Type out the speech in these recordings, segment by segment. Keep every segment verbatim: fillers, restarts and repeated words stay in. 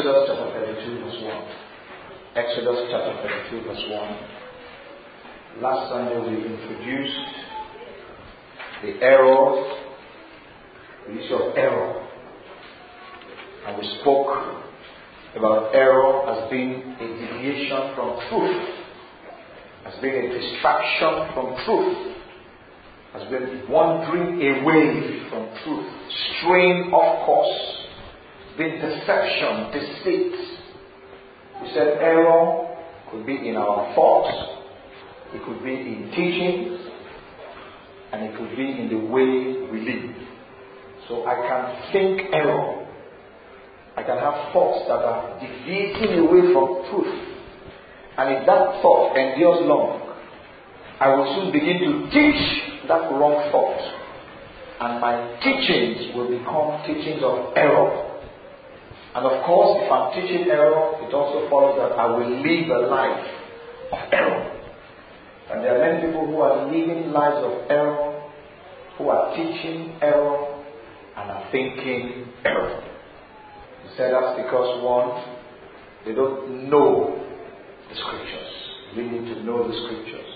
Exodus chapter thirty-two verse one. Exodus chapter thirty-two verse one. Last Sunday we introduced the errors, the issue of error. And we spoke about error as being a deviation from truth, as being a distraction from truth, as being wandering away from truth, straying off course, being deception, deceit. We said error could be in our thoughts, it could be in teaching, and it could be in the way we live. So I can think error. I can have thoughts that are deviating away from truth. And if that thought endures long, I will soon begin to teach that wrong thought. And my teachings will become teachings of error. And of course, if I'm teaching error, it also follows that I will live a life of error. And there are many people who are living lives of error, who are teaching error, and are thinking error. He said that's because one, they don't know the scriptures. We need to know the scriptures.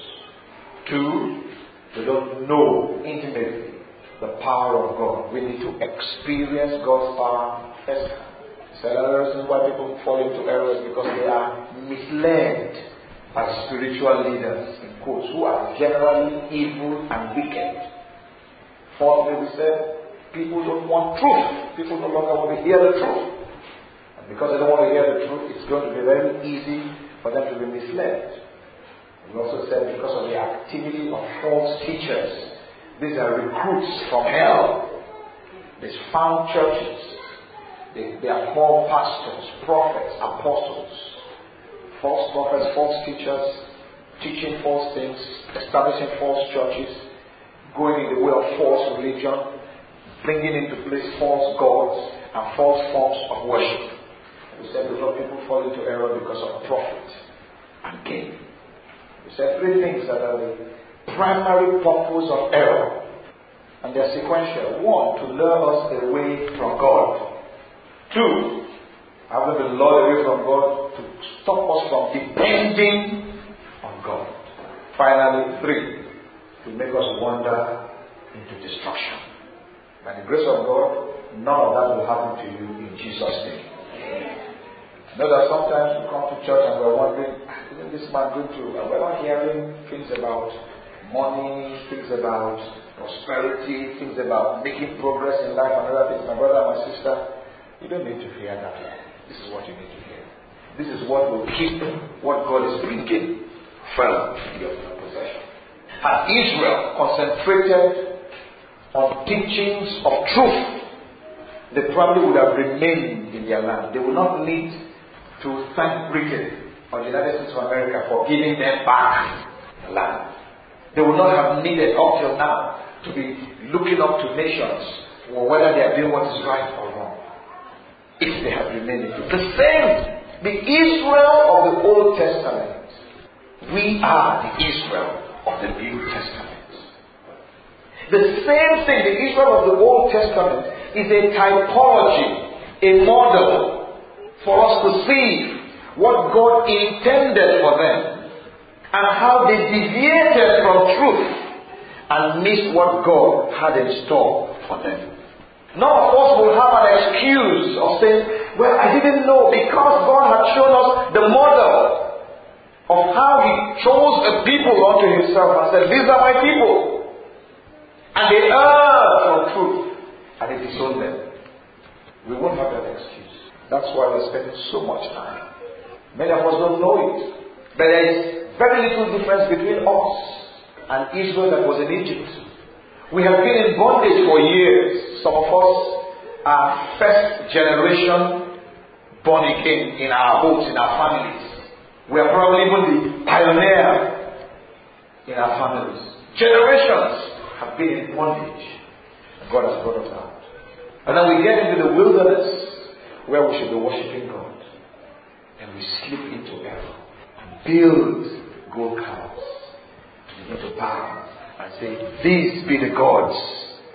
Two, they don't know intimately the power of God. We need to experience God's power firsthand. He said another reason why people fall into errors because they are misled by spiritual leaders, in quotes, who are generally evil and wicked. Fourthly, we said people don't want truth. People no longer want to hear the truth. And because they don't want to hear the truth, it's going to be very easy for them to be misled. We also said because of the activity of false teachers. These are recruits from hell. These found churches. They, they are called pastors, prophets, apostles. False prophets, false teachers, teaching false things, establishing false churches, going in the way of false religion, bringing into place false gods and false forms of worship. We said before, people fall into error because of profit and gain. We said three things that are the primary purpose of error, and they are sequential. One, to lure us away from God. Two, having been lured away from God, to stop us from depending on God. Finally, three, to make us wander into destruction. By the grace of God, none of that will happen to you in Jesus' name. I know that sometimes we come to church and we're wondering, isn't this man going through? And we're not hearing things about money, things about prosperity, things about making progress in life and other things. My brother and my sister, you don't need to hear that. This is what you need to hear. This is what will keep what God is bringing firm in your possession. Had Israel concentrated on teachings of truth, they probably would have remained in their land. They would not need to thank Britain or the United States of America for giving them back the land. They would not have needed up till now to be looking up to nations or whether they are doing what is right or wrong. If they had remained in it. The same, the Israel of the Old Testament. We are the Israel of the New Testament. The same thing, the Israel of the Old Testament is a typology, a model for us to see what God intended for them and how they deviated from truth and missed what God had in store for them. None of us will have an excuse of saying, well, I didn't know, because God had shown us the model of how He chose a people unto Himself and said, these are my people. And they erred from truth and He disowned them. We won't have that excuse. That's why we're spending so much time. Many of us don't know it. But there is very little difference between us and Israel that was in Egypt. We have been in bondage for years. Some of us are first generation born again in our homes, in our families. We are probably even the pioneer in our families. Generations have been in bondage. God has brought us out. And then we get into the wilderness where we should be worshiping God. And we slip into error and build gold calves. We begin to bow and say, these be the gods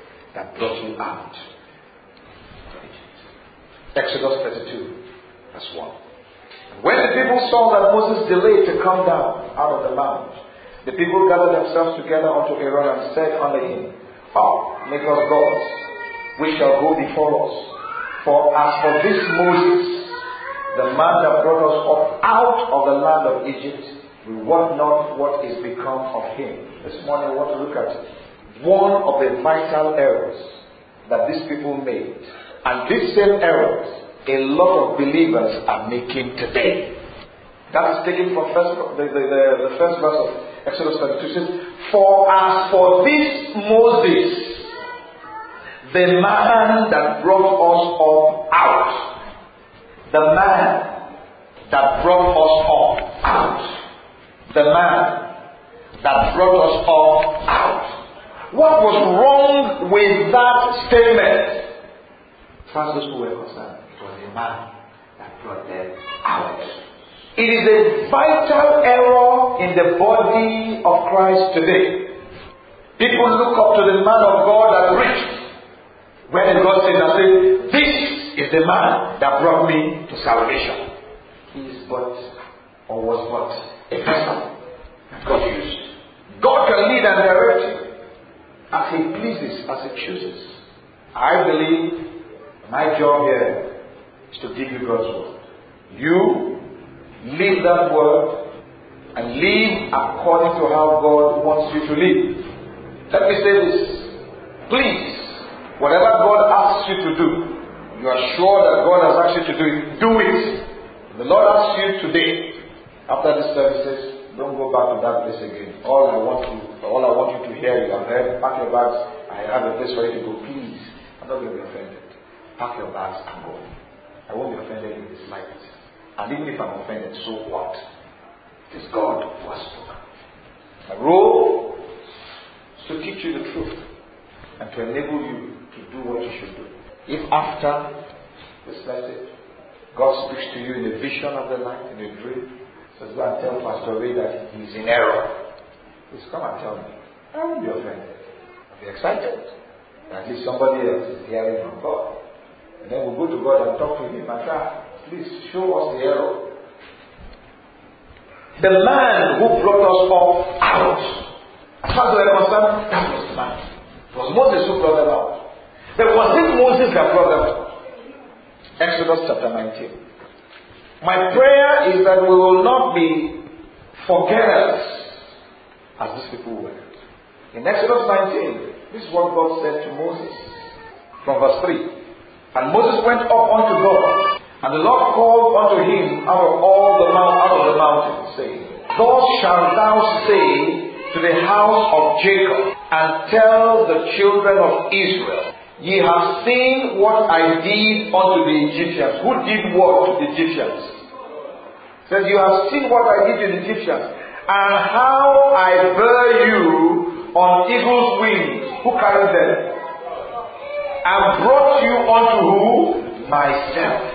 that brought you out. Exodus thirty-two, verse one. When the people saw that Moses delayed to come down out of the mount, the people gathered themselves together unto Aaron and said unto him, Up, make us gods, which shall go before us. For as for this Moses, the man that brought us up out of the land of Egypt, we wot not what is become of him. This morning we want to look at one of the vital errors that these people made. And these same errors, a lot of believers are making today. That is taken from first, the, the, the, the first verse of Exodus thirty-two. It says, For as for this Moses, the man that brought us up out, the man that brought us up out, the man that brought us up out. What was wrong with that statement? As far as those who were concerned, it was the man that brought them out. It is a vital error in the body of Christ today. People look up to the man of God that preached. When God says, I say, this is the man that brought me to salvation. He is but, or was but, a person that God used. God can lead and direct you as He pleases, as He chooses. I believe my job here is to give you God's word. You live that word and live according to how God wants you to live. Let me say this. Please, whatever God asks you to do, you are sure that God has asked you to do it, do it. The Lord asks you today, after this services, don't go back to that place again. All I want you, all I want you to hear is, I'm there, pack your bags, I have a place for you to go. Please, I'm not going to be offended. Pack your bags and go. I won't be offended in the slightest. And even if I'm offended, so what? It is God who has spoken. My role is to teach you the truth and to enable you to do what you should do. If after this message, God speaks to you in a vision of the night, in a dream, says, go and tell Pastor Ray that he's in error. Please come and tell me. I won't be offended. I'll be excited. At least somebody else is hearing from God. And then we'll go to God and talk to Him and say, please show us the error. The man who brought us up out, as far as we're concerned, that was the man. It was Moses who brought them out. But was it Moses that brought them out? Exodus chapter nineteen. My prayer is that we will not be forgetters as these people were. In Exodus nineteen, this is what God said to Moses from verse three. And Moses went up unto God, and the Lord called unto him out of all the mount, out of the mountain, saying, Thus shalt thou say to the house of Jacob, and tell the children of Israel, Ye have seen what I did unto the Egyptians. Who did what to the Egyptians? It says, You have seen what I did to the Egyptians, and how I bear you on eagle's wings. Who carried them? And brought you unto who? Myself.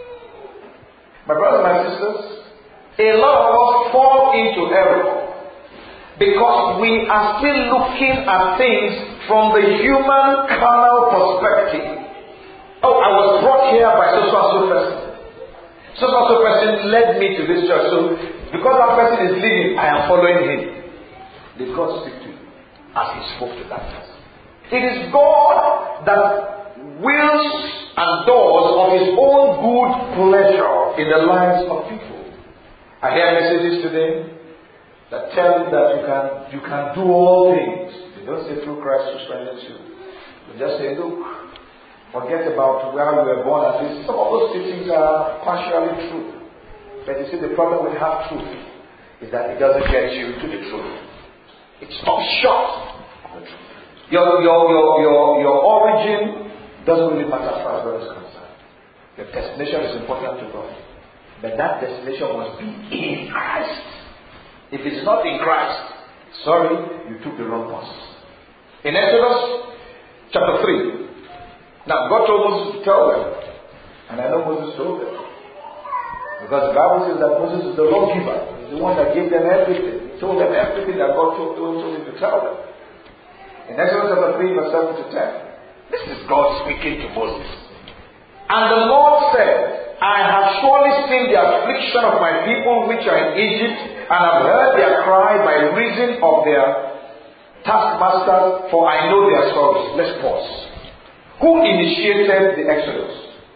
My brothers and my sisters, a lot of us fall into error because we are still looking at things from the human carnal perspective. Oh, I was brought here by so and so person. So and so person led me to this church. So because that person is leading, I am following him. Did God speak to you as He spoke to that person? It is God that wills and does of His own good pleasure in the lives of people. I hear messages today that tell you that you can you can do all things. They don't say through Christ who strengthens you. They just say, look, forget about where you were born. At least some of those teachings are partially true. But you see, the problem with half truth is that it doesn't get you to the truth. It stops short of the truth. Your, your, your, your, your origin doesn't really matter as far as God is concerned. Your destination is important to God. But that destination must be in Christ. If it's not in Christ, sorry, you took the wrong bus. In Exodus chapter three, now God told Moses to tell them, and I know Moses told them, because the Bible says that Moses is the lawgiver. He's the one that gave them everything. He told them everything that God told, told, told him to tell them. In Exodus chapter three, verse seven to ten, this is God speaking to Moses. And the Lord said, I have surely seen the affliction of my people which are in Egypt, and have heard their cry by reason of their taskmasters, for I know their sorrows. Let's pause. Who initiated the Exodus?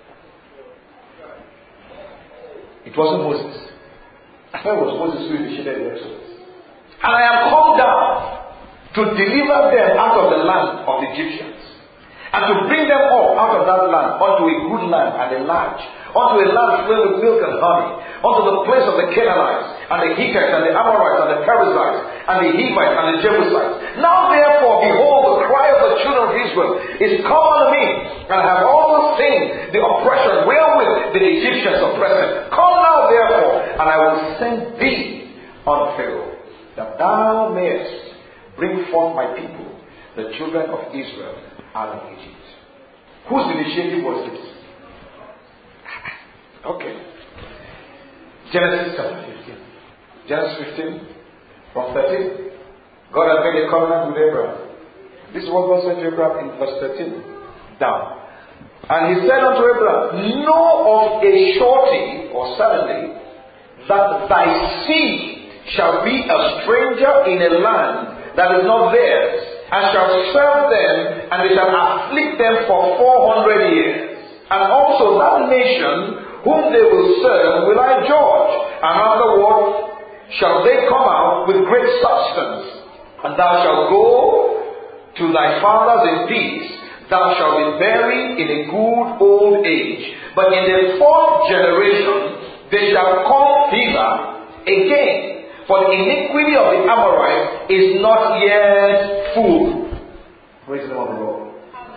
It wasn't Moses. I thought it was Moses who initiated the Exodus. And I am come down to deliver them out of the land of the Egyptians, and to bring them up out of that land unto a good land and a large, unto a land filled with milk and honey, unto the place of the Canaanites, and the Hittites, and the Amorites, and the Perizzites, and the Hivites, and the Jebusites. Now therefore, behold, the cry of the children of Israel is come unto me, and I have also seen the oppression wherewith the Egyptians oppress them. Come now therefore, and I will send thee unto Pharaoh, that thou mayest bring forth my people, the children of Israel, out of Egypt. Whose initiative was this? Okay. Genesis chapter fifteen. Genesis fifteen, from thirteen. God had made a covenant with Abraham. This is what God said to Abraham in verse thirteen. Down. And he said unto Abraham, know of a surety, or suddenly, that thy seed shall be a stranger in a land that is not theirs, and shall serve them, and they shall afflict them for four hundred years. And also that nation whom they will serve will I judge, and afterward shall they come out with great substance. And thou shalt go to thy fathers in peace, thou shalt be buried in a good old age. But in the fourth generation they shall come hither again. For the iniquity of the Amorites is not yet full. Praise the name of the Lord.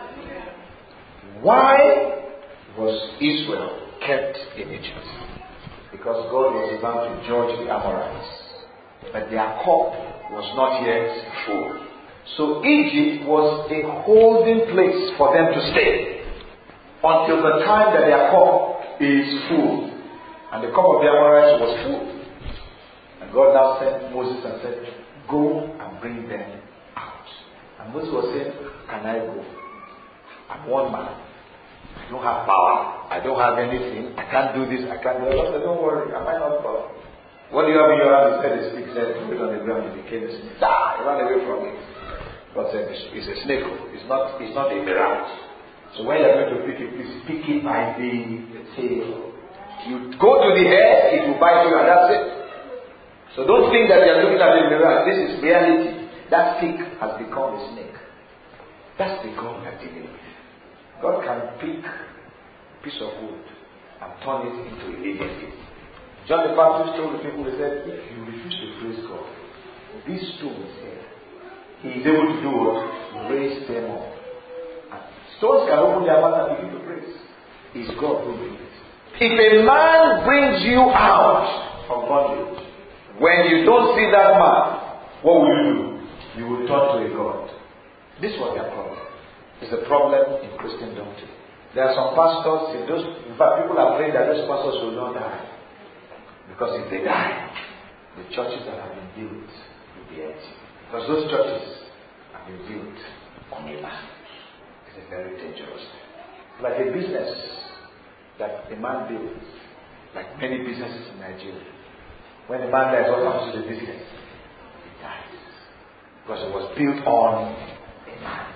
Why was Israel kept in Egypt? Because God was about to judge the Amorites, but their cup was not yet full. So Egypt was a holding place for them to stay until the time that their cup is full. And the cup of the Amorites was full. And God now sent Moses and said, go and bring them out. And Moses was saying, can I go? I'm one man. I don't have power. I don't have anything. I can't do this. I can't do that. Said, don't worry. Am I not power? What do you have in your hand? He said, a stick. He said, put it on the ground. It became a snake. Die! Run away from it. God said, it's a snake. It's not, it's not a mirage. So when you're going to pick it, please pick it by the tail. You go to the head, it will bite you, and that's it. So don't think that you're looking at a mirage. This is reality. That stick has become a snake. That's the God that He is. God can pick a piece of wood and turn it into a living thing. John the Baptist told the people, he said, if you refuse to praise God, these stones here, He is able to do what? Raise them up. And stones can open their mouth and begin to praise. It's God who does it. If a man brings you out of bondage, when you don't see that man, what will you do? You will turn to a God. This was their problem. It's a problem in Christendom too. There are some pastors, those, in fact, people are afraid that those pastors will not die. Because if they die, the churches that have been built will be empty. Because those churches have been built on a land. It's a very dangerous thing. Like a business that a man builds, like many businesses in Nigeria. When a man dies, what happens to the business? He dies. Because it was built on a man.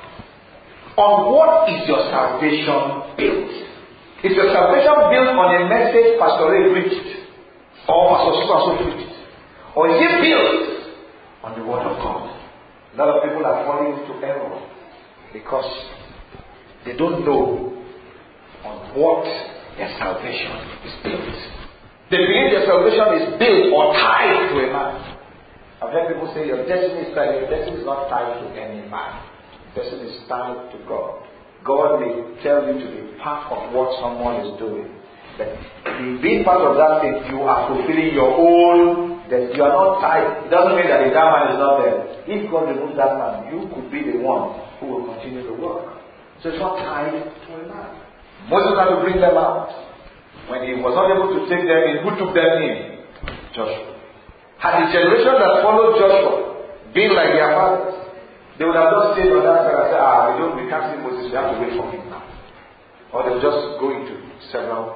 On what is your salvation built? Is your salvation built on a message Pastor Ray preached? Or Pastor Super preached? Or is it built on the Word of God? A lot of people are falling into error because they don't know on what their salvation is built. They believe their salvation is built or tied to a man. I've heard people say your destiny is tied. Your destiny is not tied to any man. Your destiny is tied to God. God may tell you to be part of what someone is doing. But in being part of that thing, you are fulfilling your own destiny. You are not tied. It doesn't mean that if that man is not there. If God removes that man, you could be the one who will continue the work. So it's not tied to a man. Moses had to bring them out. When he was not able to take them in, who took them in? Joshua. Had the generation that followed Joshua been like their fathers, they would have just stayed on that side and said, ah, we don't, we can't see Moses, we have to wait for him now. Or they'll just go into several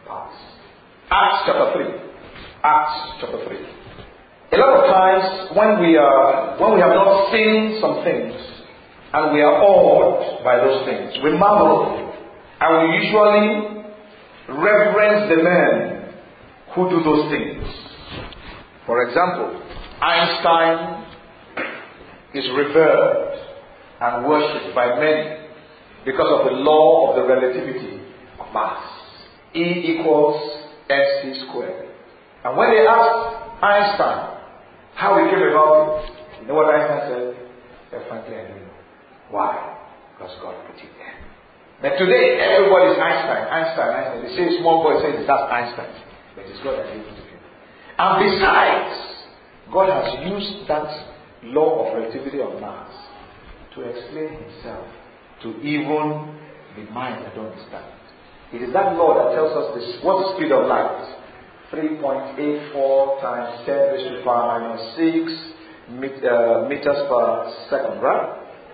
pass. Acts chapter three. Acts chapter three. A lot of times when we are when we have not seen some things and we are awed by those things, we marvel and we usually reverence the men who do those things. For example, Einstein is revered and worshipped by many because of the law of the relativity of mass. E equals mc squared. And when they asked Einstein how he came about it, you know what Einstein said? Yeah, frankly, I don't know. Why? Because God put it there. But today, everybody is Einstein, Einstein, Einstein. They say a small boy says that's Einstein. But it's God that gave it to him. And besides, God has used that law of relativity of mass to explain himself to even the mind that don't understand. It is that law that tells us this. What's the speed of light? three point eight four times ten raised to the power minus six met, uh, meters per second, right?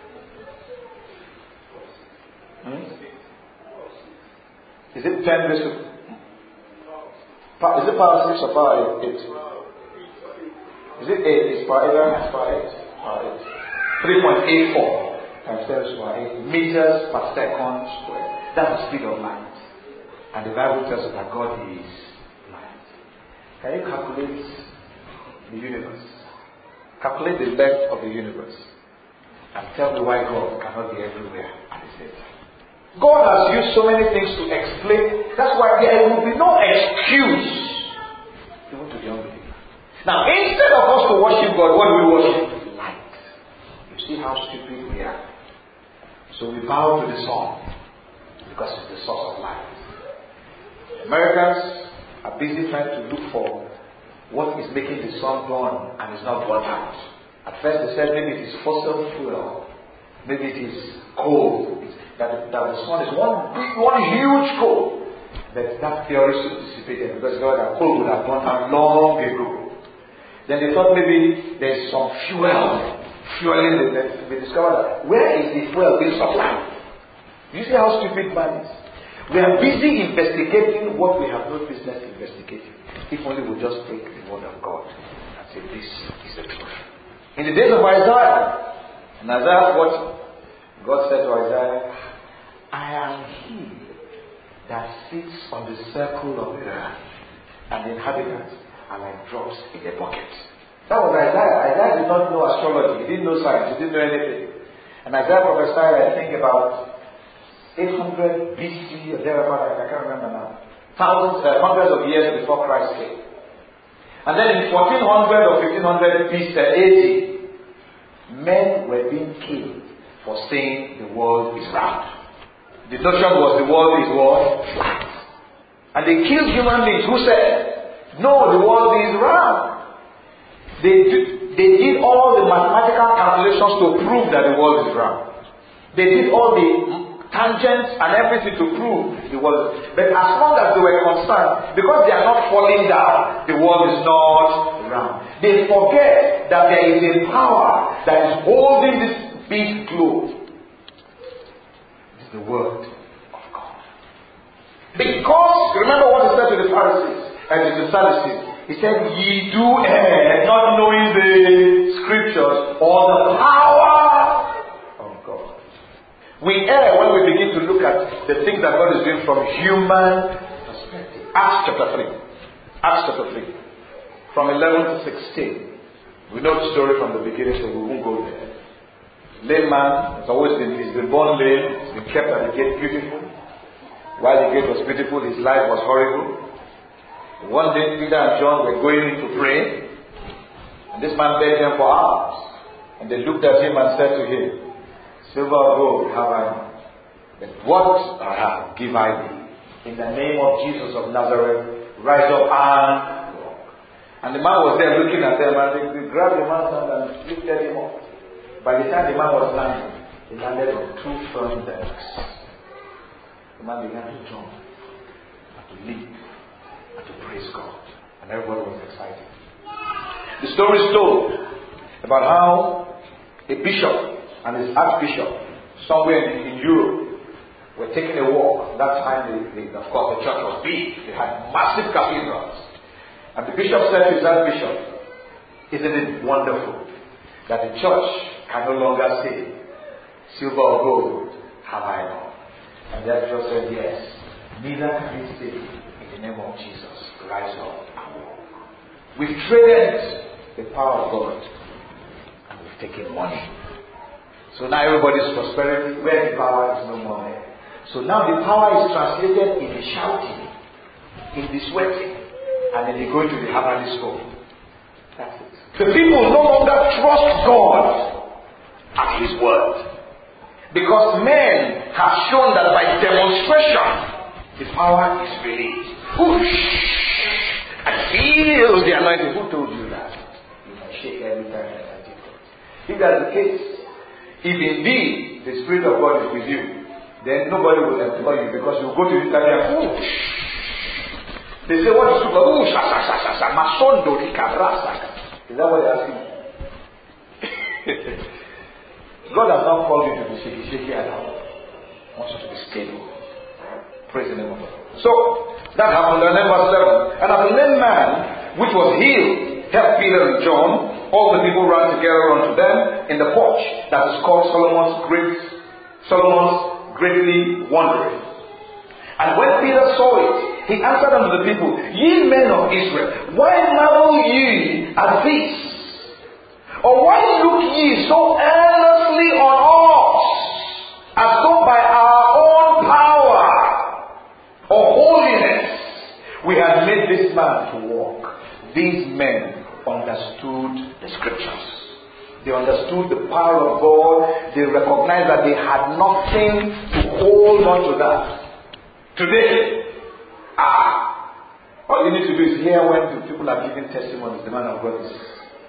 Hmm? Is it ten raised to... Is it power six or power eight? Is it eight? Is power eight? It's power eight. Power eight. three point eight four times ten raised to power eight meters per second squared. That's the speed of light. And the Bible tells us that God is light. Can you calculate the universe? Calculate the length of the universe. And tell me why God cannot be everywhere at the same time. God has used so many things to explain. That's why there will be no excuse even to the unbeliever. Now, instead of us to worship God, what do we worship? Light. You see how stupid we are. So we bow to the sun because it's the source of light. Americans are busy trying to look for what is making the sun burn and it's not burnt out. At first they said maybe it is fossil fuel, maybe it is coal, it's, that, the, that the sun is one big, one huge coal. But that theory dissipated because God that coal would have burnt out long ago. Then they thought maybe there is some fuel, fueling the they discovered that where is the fuel being supplied? Do you see how stupid man is? We are busy investigating what we have no business investigating. If only we just take the word of God and say, this is the truth. In the days of Isaiah, and Isaiah, what God said to Isaiah, I am he that sits on the circle of the earth, and the inhabitants are like drops in a bucket. That was Isaiah. Isaiah did not know astrology. He didn't know science. He didn't know anything. And Isaiah prophesied, I think, about eight hundred B C or thereabout, I can't remember now. Thousands, uh, hundreds of years before Christ came. And then in fourteen hundred or fifteen hundred B C, A D, men were being killed for saying the world is round. The notion was the world is what? Flat. And they killed human beings who said, no, the world is round. They did, they did all the mathematical calculations to prove that the world is round. They did all the tangents and everything to prove the world. But as long as they were concerned, because they are not falling down, the world is not round. They forget that there is a power that is holding this big globe. It is the word of God. Because, remember what he said to the Pharisees and to the Sadducees. He said, ye do err, not knowing the scriptures or the power of God. We err when we begin to look at the things that God is doing from human perspective. Acts chapter three. Acts chapter three. From eleven to sixteen. We know the story from the beginning, so we won't go there. Lame man has always been, he's been born lame, he's been kept at the gate beautiful. While the gate was beautiful, his life was horrible. One day, Peter and John were going in to pray, and this man begged them for alms. And they looked at him and said to him, silver or gold have I not, but what I have give I thee. In the name of Jesus of Nazareth, rise up and walk. And the man was there looking at them, and they, they grabbed the man's hand and lifted him up. By the time the man was landing, he landed on two firm decks. The man began to jump and to leap and to praise God. And everybody was excited. The story is told about how a bishop and his archbishop somewhere in, in Europe were taking a walk. That time, the, the, of course, the church was big. They had massive cathedrals. And the bishop said to his archbishop, isn't it wonderful that the church can no longer say, silver or gold have I not. And the archbishop said, yes, neither can we say, in the name of Jesus, rise up and walk. We've traded the power of God and we've taken money. So now everybody's prosperity, where the power is no more there. So now the power is translated in the shouting, in the sweating, and then they go into the heavenly school. That's it. The people no longer trust God at His word. Because men have shown that by demonstration, the power is released. Whoosh! And feels the anointing. Who told you that? You can shake every time that I take it. If that's the case, if indeed the Spirit of God is with you, then nobody will employ you because you go to the interview and whoosh! They say, what is super? Whoosh! Masondo rikabrasa. Is that what they're asking? God has not called you to be shaky, shaky at all. He wants you to be stable. Praise the name of God. So, that happened. And then verse eleven. And as the lame man, which was healed, helped Peter and John, all the people ran together unto them in the porch that is called Solomon's Great, Solomon's Greatly Wondering. And when Peter saw it, he answered unto the people, Ye men of Israel, why marvel ye at this? Or why look ye so earnestly on us, as though by our own power or holiness we had made this man to walk? These men understood the scriptures. They understood the power of God. They recognized that they had nothing to hold on to that. Today, ah, all you need to do is hear when the people are giving testimonies. The man of God is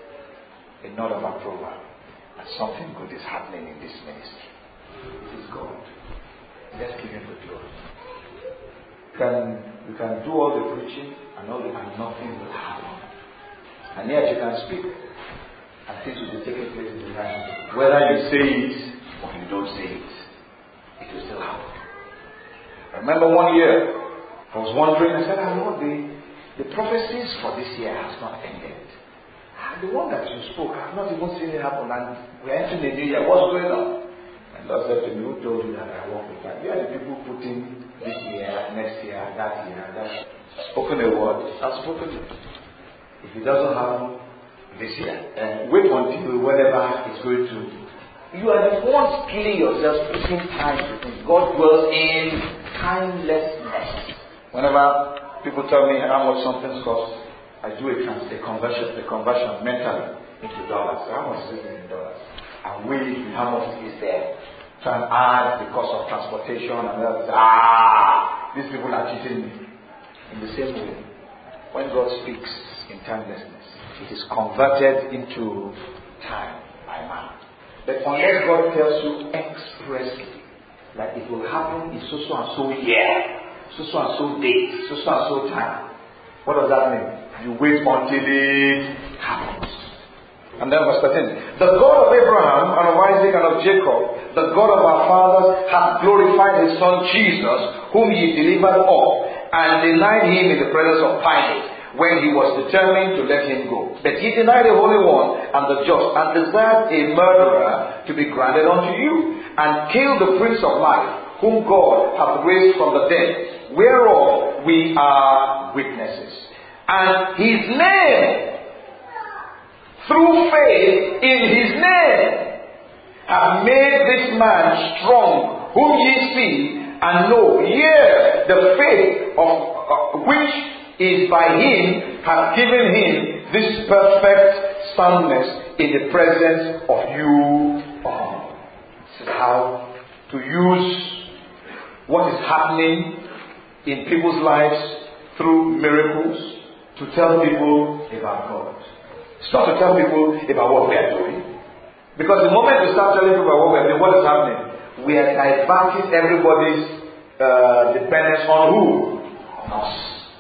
a nod of approval, and something good is happening in this ministry. It is God. Let's give Him the glory. You can, you can do all the preaching and all the, and nothing will happen. And yet you can speak, and things will be taking place in the life. Whether you say it or you don't say it, it will still happen. I remember one year, I was wondering, I said, I know the, the prophecies for this year has not ended. The one that you spoke, I have not even seen it happen, and we're entering the new year. What's going on? And God said to me, who told you that I walk with that? You are the people putting this year, next year, that year, that. Spoken a word. I've spoken it. If it doesn't happen this year, then wait until whatever is going to. You are the ones killing yourselves, putting time to think. God dwells in timelessness. Whenever people tell me how much something costs, I do a, trans- a conversion, a conversion mentally into dollars. So how much is it in dollars? And weigh how much it is there. Try and add the cost of transportation and others. Ah, these people are cheating me. In the same way, when God speaks in timelessness, it is converted into time by man. But unless God tells you expressly that it will happen in so so and so year, so so and so date, so so and so time, what does that mean? You wait until it happens. And then verse thirteen. The God of Abraham and of Isaac and of Jacob, the God of our fathers, hath glorified His Son Jesus, whom ye delivered up, and denied Him in the presence of Pilate, when he was determined to let Him go. But ye denied the Holy One and the just, and desired a murderer to be granted unto you, and killed the Prince of Life, whom God hath raised from the dead, whereof we are witnesses. And His name, through faith in His name, hath made this man strong, whom ye see and know. Yea, the faith of uh, which is by Him hath given Him this perfect soundness in the presence of you all. This is how to use what is happening in people's lives through miracles to tell people about God. It's not to tell people about what we are doing. Because the moment we start telling people about what we are doing, what is happening? We are diverting everybody's uh, dependence on who? On us.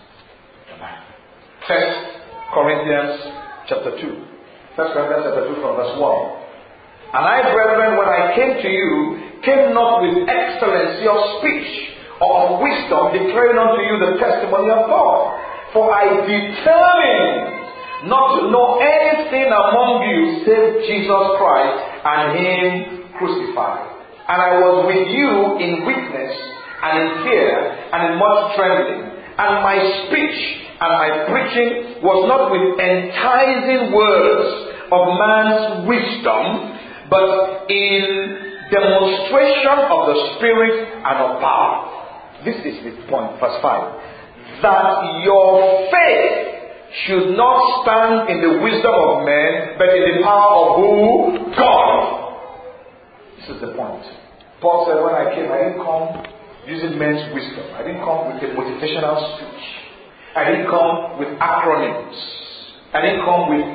First Corinthians chapter two. First Corinthians chapter two from verse one. And I, brethren, when I came to you, came not with excellency of speech or of wisdom, declaring unto you the testimony of God. For I determined not to know anything among you save Jesus Christ and Him crucified. And I was with you in weakness and in fear and in much trembling. And my speech and my preaching was not with enticing words of man's wisdom, but in demonstration of the Spirit and of power. This is the point, verse five. That your faith should not stand in the wisdom of men, but in the power of who? God. This is the point. Paul said, when I came, I didn't come using men's wisdom. I didn't come with a motivational speech. I didn't come with acronyms. I didn't come with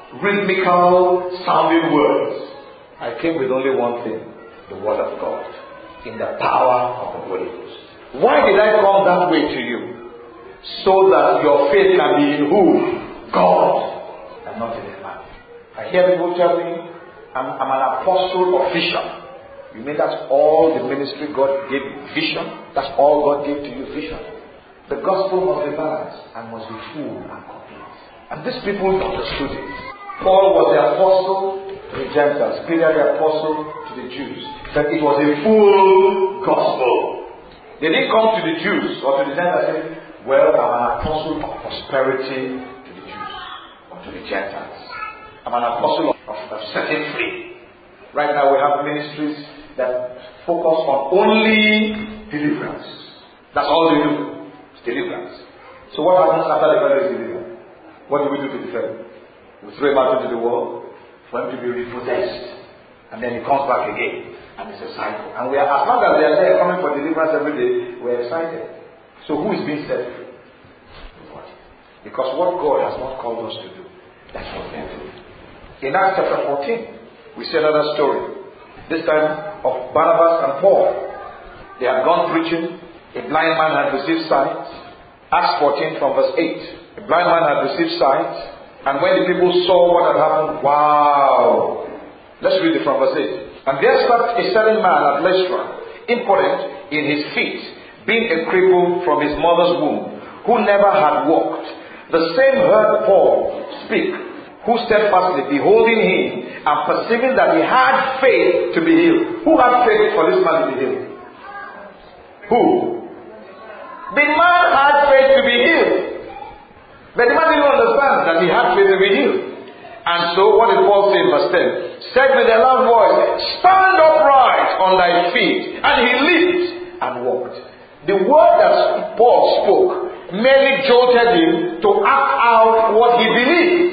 rhythmical sounding words. I came with only one thing, the Word of God, in the power of the Holy Ghost. Why did I come that way to you? So that your faith can be in who? God, and not in a man. I hear people tell me, I'm, I'm an apostle of vision. You mean that's all the ministry God gave you? Vision? That's all God gave to you? Vision? The gospel must be balanced and must be full and complete. And these people understood it. Paul was the apostle to the Gentiles, Peter the apostle to the Jews. That it was a full gospel. They didn't come to the Jews or to the Gentiles and say, well, I'm an apostle of prosperity to the Jews or to the Gentiles. I'm an apostle of, of, of setting free. Right now we have ministries that focus on only deliverance. That's all they do. It's deliverance. So what happens after the fellow is delivered? What do we do to the fellow? We throw him out into the world for him to be repossessed. And then he comes back again. And it's a cycle. And we are, as long as they are there coming for deliverance every day, we're excited. So who is being set free? Nobody. Because what God has not called us to do, that's what we are doing. In Acts chapter fourteen, we see another story. This time of Barnabas and Paul. They had gone preaching. A blind man had received sight. Acts fourteen from verse eight. A blind man had received sight. And when the people saw what had happened, wow! Let's read it from verse eight. And there sat a certain man at Lystra, impotent in his feet, being a cripple from his mother's womb, who never had walked. The same heard Paul speak, who steadfastly beholding him and perceiving that he had faith to be healed. Who had faith for this man to be healed? Who? The man had faith to be healed. But the man didn't understand that he had faith to be healed. And so what did Paul say in verse ten? Said with a loud voice, stand upright on thy feet. And he leaped and walked. The word that Paul spoke merely jolted him to act out what he believed.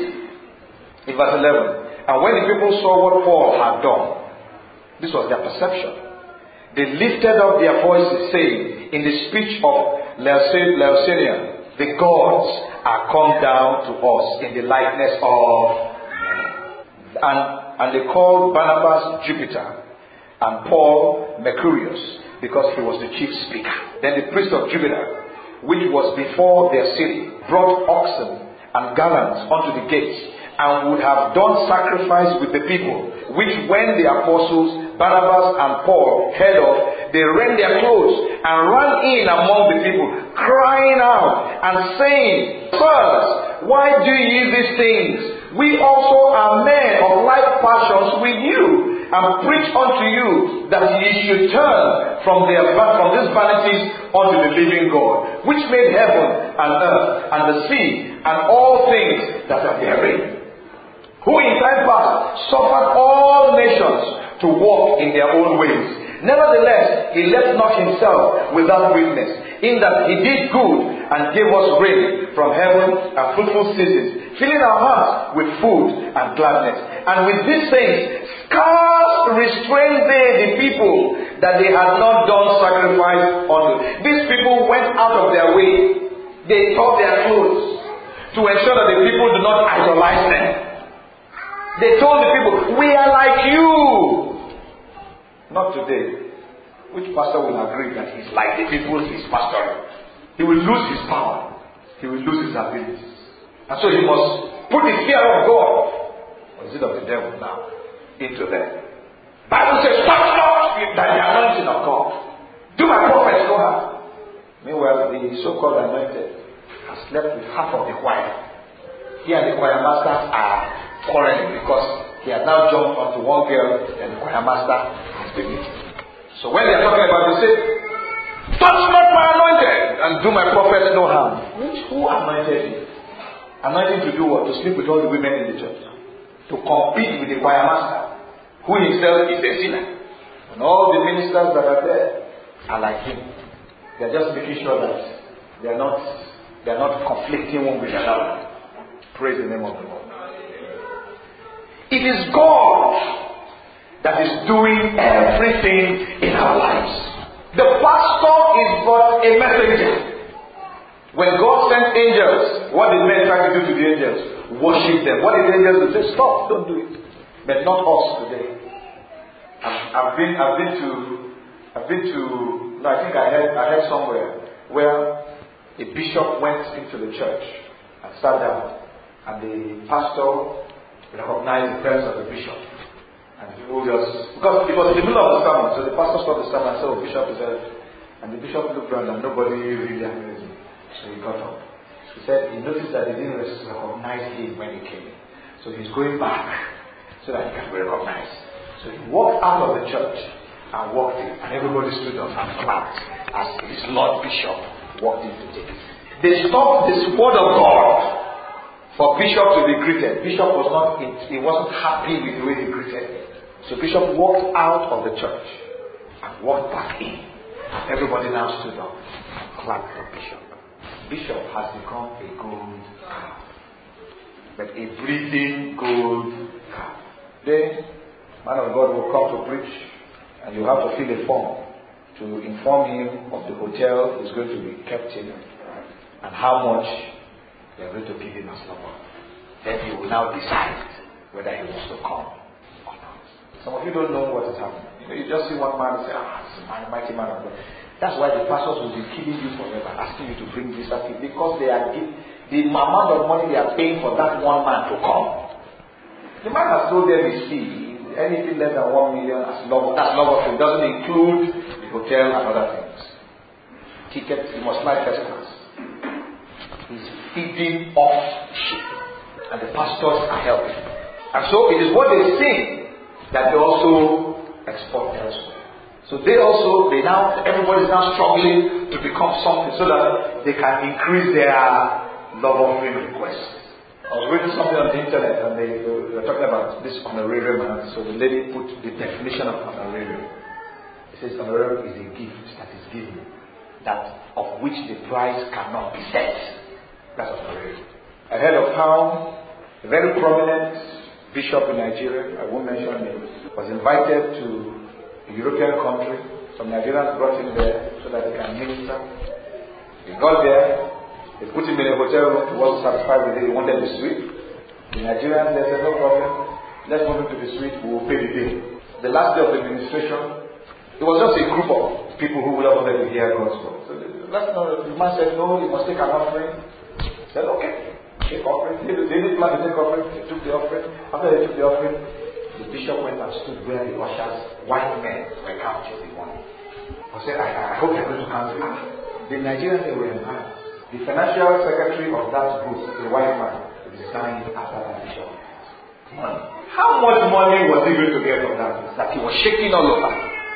In verse eleven, and when the people saw what Paul had done, this was their perception, they lifted up their voices, saying, in the speech of Laodicea, the gods are come down to us in the likeness of men. And, and they called Barnabas Jupiter and Paul Mercurius, because he was the chief speaker. Then the priest of Jupiter, which was before their city, brought oxen and garlands unto the gates, and would have done sacrifice with the people, which when the apostles Barnabas and Paul heard of, they rent their clothes and ran in among the people, crying out and saying, sirs, why do ye these things? We also are men of like passions with you, and preach unto you that ye should turn from their from these vanities unto the living God, which made heaven and earth and the sea and all things that are therein, who in time past suffered all nations to walk in their own ways. Nevertheless, he left not himself without witness, in that he did good and gave us rain from heaven and fruitful seasons, filling our hearts with food and gladness. And with these things, scarce restrained they the people, that they had not done sacrifice unto. These people went out of their way. They tore their clothes to ensure that the people do not idolize them. They told the people, we are like you. Not today. Which pastor will agree that he's like the people he's pastoring? He will lose his power. He will lose his abilities. And so he must put the fear of God, or is it of the devil now, into them. Bible says, touch not that the anointing of God. Do my prophets no harm? Meanwhile, the so-called anointed has slept with half of the choir. He and the choir masters are quarreling because he has now jumped onto one girl and the choir master has been with. So when they are talking about it, they say, touch not my anointed and do my prophets no harm. Which who anointed you? Anointed to do what? To sleep with all the women in the church. To compete with the choir master, who himself is a sinner. And all the ministers that are there are like him. They are just making sure that they are not they are not conflicting one with another. Praise the name of the Lord. It is God that is doing everything in our lives. The pastor is but a messenger. When God sent angels, what did men try to do to the angels? Worship them. What did the angels do? Say, stop, don't do it. But not us today. I've, I've been I've been to I've been to no, I think I heard I heard somewhere where a bishop went into the church and sat down, and the pastor recognized the presence of the bishop. And people just, because it was in the middle of the sermon, so the pastor stopped the sermon and said, oh, bishop is there. And the bishop looked around and nobody really acknowledged him. So he got up. He said he noticed that they didn't recognize him when he came. So he's going back so that he can be recognized. So he walked out of the church and walked in, and everybody stood up and clapped as his Lord Bishop walked in to take it. They stopped this word of God for Bishop to be greeted. Bishop was not, he wasn't happy with the way he greeted. So Bishop walked out of the church and walked back in. And everybody now stood up and clapped for Bishop. Bishop has become a gold calf, but a breathing gold calf. Then, man of God will come to preach, and you have to fill a form to inform him of the hotel he's going to be kept in and how much they are going to give him as number. Then he will now decide whether he wants to come or not. Some of you don't know what is happening. You know, you just see one man and say, ah, it's a mighty man of God. That's why the pastors will be killing you forever, asking you to bring this up, because they are giving the amount of money they are paying for that one man to come. The man has told them his fee. Anything less than one million as love, that's love of it. Doesn't include the hotel and other things. Tickets, you must fly first class. He's feeding off sheep, and the pastors are helping. And so it is what they sing that they also export elsewhere. So they also, they now, everybody is now struggling to become something so that they can increase their love offering requests. I was reading something on the internet, and they, they were talking about this honorarium, and so the lady put the definition of honorarium. It says honorarium is a gift that is given, that of which the price cannot be set. That's honorarium. I heard of how a very prominent bishop in Nigeria, I won't mention him, was invited to a European country. Some Nigerians brought him there so that he can minister. He got there. They put him in a hotel room. He wasn't satisfied with it. He wanted the suite. The Nigerians they said, no problem. Let's move him to the suite. We will pay the bill. The last day of the administration, it was just a group of people who would have wanted to hear God's word. So the, last night, the man said, no, you must take an offering. He said, okay. Take offering. They didn't plan to take offering. They took the offering. After they took the offering, the bishop went and stood where the ushers, white men, were counting the money. I said, I, I hope you're going to count it. The Nigerians, they were embarrassed. The financial secretary of that group, the white man, resigned after that bishop. Money. How much money was he going to get from that? That he was shaking all over.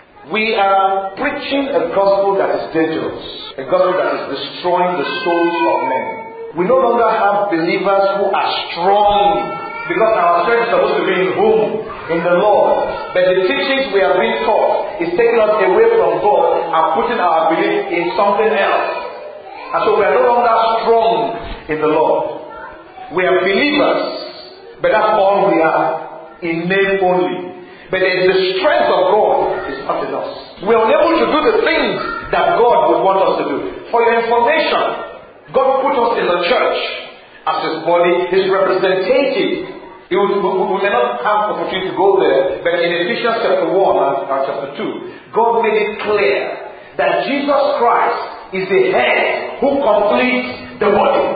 We are preaching a gospel that is dangerous, a gospel that is destroying the souls of men. We no longer have believers who are strong, because our strength is supposed to be in whom? In the Lord. But the teachings we are being taught is taking us away from God and putting our belief in something else. And so we are no longer strong in the Lord. We are believers, but that's all we are, in name only. But the strength of God is not in us. We are unable to do the things that God would want us to do. For your information, God put us in the church as His body, His representative. We, would, we may not have opportunity to go there, but in Ephesians chapter one and, and chapter two, God made it clear that Jesus Christ is the head who completes the body.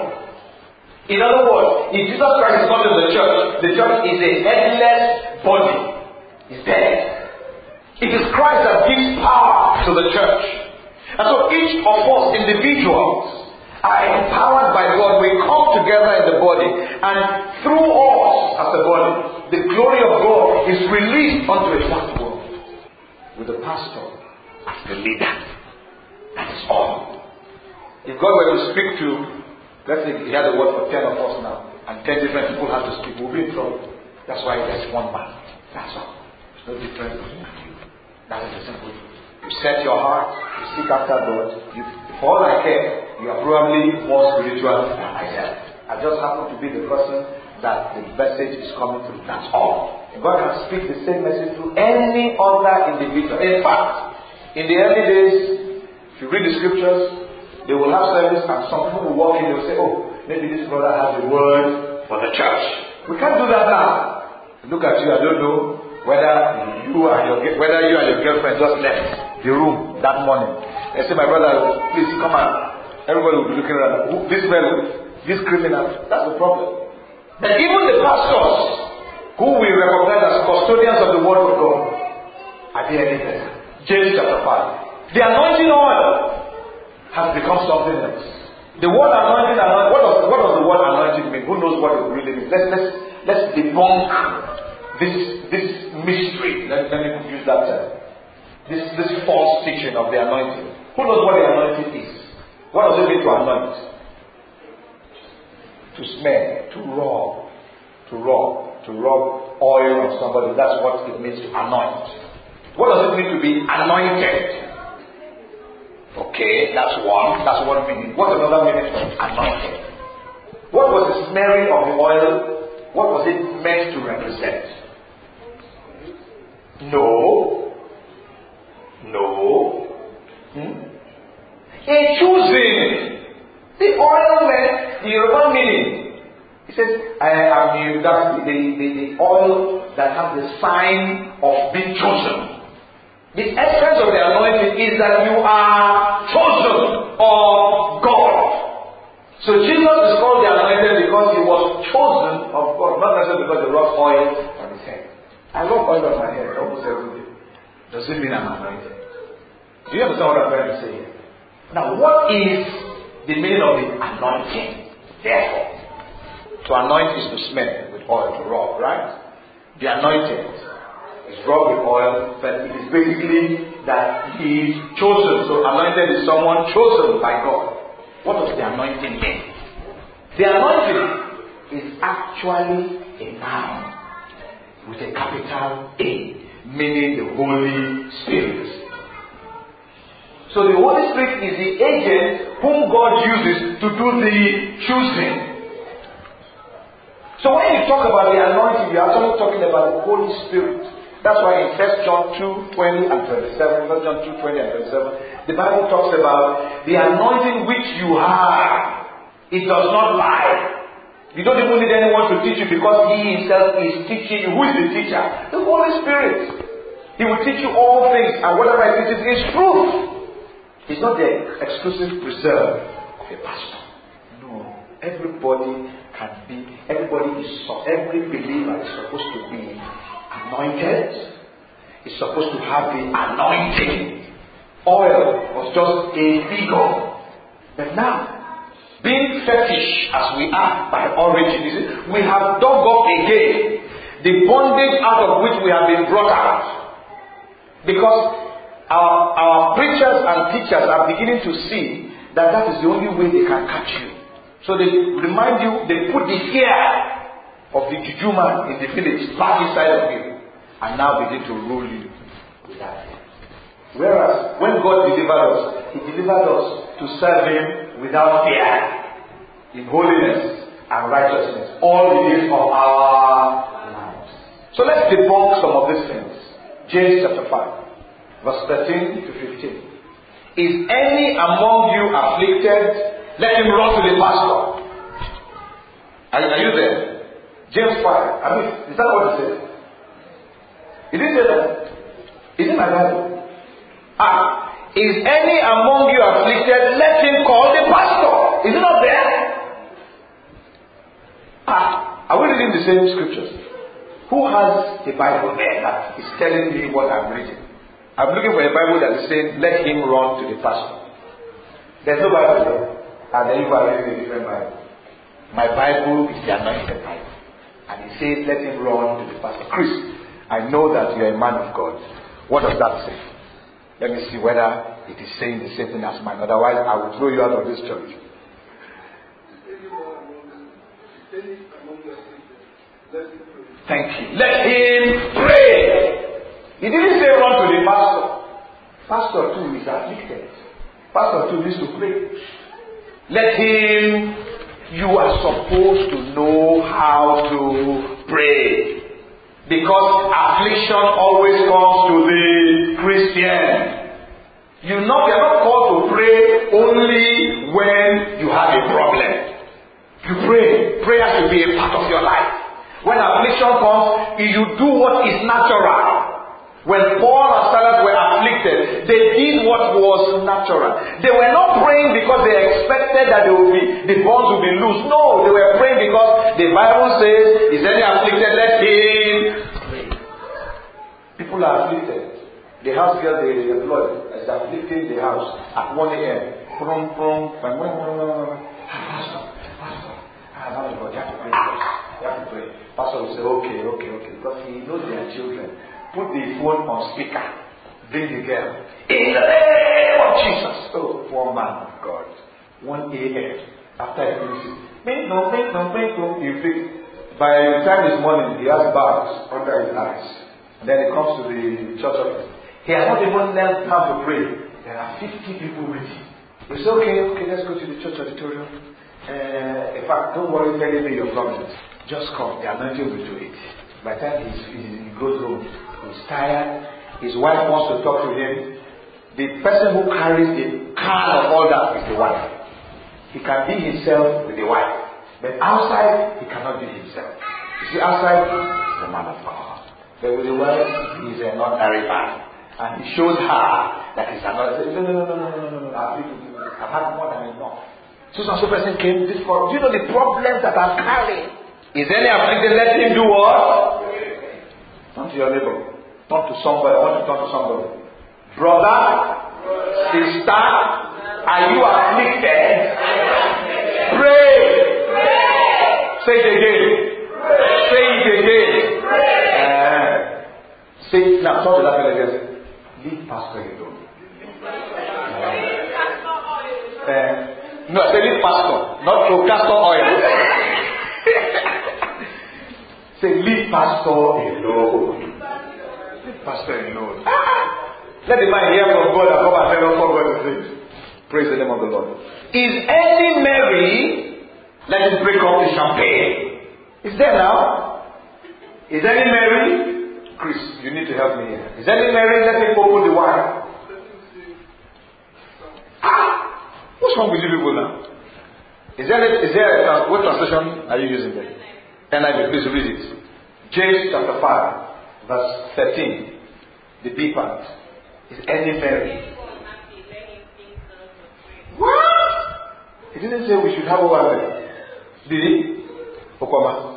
In other words, if Jesus Christ is not in the church, the church is a headless body. It's dead. It is Christ that gives power to the church. And so each of us individuals are empowered by God. We come together in the body, and through us as a body, the glory of God is released unto a dark world. With the pastor as the leader. That is all. If God were to speak to, let's say he had a word for ten of us now, and ten different people have to speak, we'll be in trouble. That's why there's one man. That's all. There's no difference between you. That is the simple truth. You set your heart, you seek after God. You, for all I care, you are probably more spiritual than myself. I just happen to be the person that the message is coming through. That's all. And God can speak the same message to any other individual. In fact, in the early days, if you read the scriptures, they will have service and some people will walk in and will say, oh, maybe this brother has a word for the church. We can't do that now. Look at you, I don't know whether you and your whether you and your girlfriend just left the room that morning. I say, my brother, please come on. Everybody will be looking around. Who, this fellow, this criminal. That's the problem. And even the pastors who we recognize as custodians of the word of God are they any better? James chapter five. The anointing oil has become something else. The word anointing, anointing what, does, what does the word anointing mean? Who knows what it really means? Let's let's let's debunk this this mystery. Let, let me use that term. This this false teaching of the anointing. Who knows what the anointing is? What does it mean to anoint? To smell, to rub, to rub, to rub oil on somebody. That's what it means to anoint. What does it mean to be anointed? Okay, that's one. That's one meaning. What's another meaning for anointed? What was the smearing of the oil? What was it meant to represent? No. No. Hmm? A choosing. The oil meant the Yoruba meaning. He says, I am you. That's the, the, the oil that has the sign of being chosen. The essence of the anointing is that you are chosen of God. So Jesus is called the anointed because he was chosen of God, not necessarily because he rubbed oil on his head. I rub oil on my head almost every day. Does it mean I'm anointed? Do you understand what I'm trying to say here? Now, what is the meaning of the anointing? Therefore, to anoint is to smell with oil, to rub, right? The anointed is rubbed with oil, but it is basically that he is chosen. So anointed is someone chosen by God. What does the anointing mean? The anointing is actually a noun with a capital A, meaning the Holy Spirit. So the Holy Spirit is the agent whom God uses to do the choosing. So when you talk about the anointing, you're actually talking about the Holy Spirit. That's why in First John two twenty and twenty-seven, First John two twenty and twenty-seven, the Bible talks about the anointing which you have. It does not lie. You don't even need anyone to teach you because He Himself is teaching you. Who is the teacher? The Holy Spirit. He will teach you all things, and whatever He teaches is truth. It's not the exclusive preserve of a pastor. No. Everybody can be, everybody is, every believer is supposed to be anointed. Is supposed to have the anointing. Oil was just a figure. But now, being fetish as we are by origin, you see, we have dug up again the bondage out of which we have been brought out. Because our, our preachers and teachers are beginning to see that that is the only way they can catch you. So they remind you, they put the fear of the juju man in the village back inside of you. And now begin to rule you with that. Whereas when God delivered us, He delivered us to serve Him without fear, in holiness and righteousness, all the days of our lives. So let's debunk some of these things. James chapter five, verse thirteen to fifteen. Is any among you afflicted? Let him run to the pastor. Are, are you there? James five. I mean, is that what it says? It didn't say that. It's in my Bible. Ah, is any among you afflicted? Let him call the pastor. Is it not there? Ah, are we reading the same scriptures? Who has the Bible there that is telling me what I'm reading? I'm looking for a Bible that is saying, let him run to the pastor. There's no Bible there. And then you are reading a different Bible. My Bible is the anointed Bible. And it says, let him run to the pastor. Chris, I know that you are a man of God. What does that say? Let me see whether it is saying the same thing as mine. Otherwise, I will throw you out of this church. Thank you. Let him pray. He didn't say run to the pastor. Pastor too is afflicted. Pastor too needs to pray. Let him. You are supposed to know how to pray. Because affliction always comes to the Christian. You know, you're not called to pray only when you have a problem. You pray. Prayer should be a part of your life. When affliction comes, you do what is natural. When Paul and Silas were afflicted, they did what was natural. They were not praying because they expected that they would be, the bonds would be loose. No, they were praying because the Bible says, is any afflicted, let him pray. People are afflicted. The house girl they employed is afflicting the house at one a.m. Prum, prum, prum, Pastor, Pastor, ah, you have to pray. You have to pray. Pastor will say, okay, okay, okay, because he knows their children. Put the phone on speaker. Bring the girl. In the name of Jesus. Oh, poor man of God. one a.m. After he finishes. Bing, no, bing, no, bing, no. You think, by the time it's morning, he has bags under his eyes. And then he comes to the church office. He has not even knelt down to pray. There are fifty people waiting. He says, okay, okay, let's go to the church auditorium. Uh, in fact, don't worry telling me your problems. Just come. The anointing will do it. By the time he's, he goes home, he's tired. His wife wants to talk to him. The person who carries the crown of all that is the wife. He can be himself with the wife. But outside, he cannot be himself. You see, outside, he's the man of God. But with the wife, he's an ordinary man. And he shows her that he's another. No, no, no, no, no, no, no, no. I've had more than enough. So some person came this for. Do you know the problems that I'm carrying? Is any afflicted? Let him do what? Turn to your neighbor. Turn to somebody. I want to turn to somebody. Brother, sister, are you afflicted? Pray. Say it again. Say it again. Uh, say it now. Talk to that fellow again. Leave pastor alone. Uh, no, say leave pastor, not to castor oil. Say, leave pastor alone. Leave pastor alone. Ah! Let the man hear from God and come and tell us what God is saying. Praise the name of the Lord. Is any merry? Let him break up the champagne. Is there now? Is any merry? Chris, you need to help me here. Is any merry? Let him open the wine. Ah! What's wrong with you people now? Is there, a, is there a, what translation are you using there? N I V, please read it. James chapter five, verse thirteen. The B part. Is any merry? What? He didn't say we should have over there. Did he? Okoma.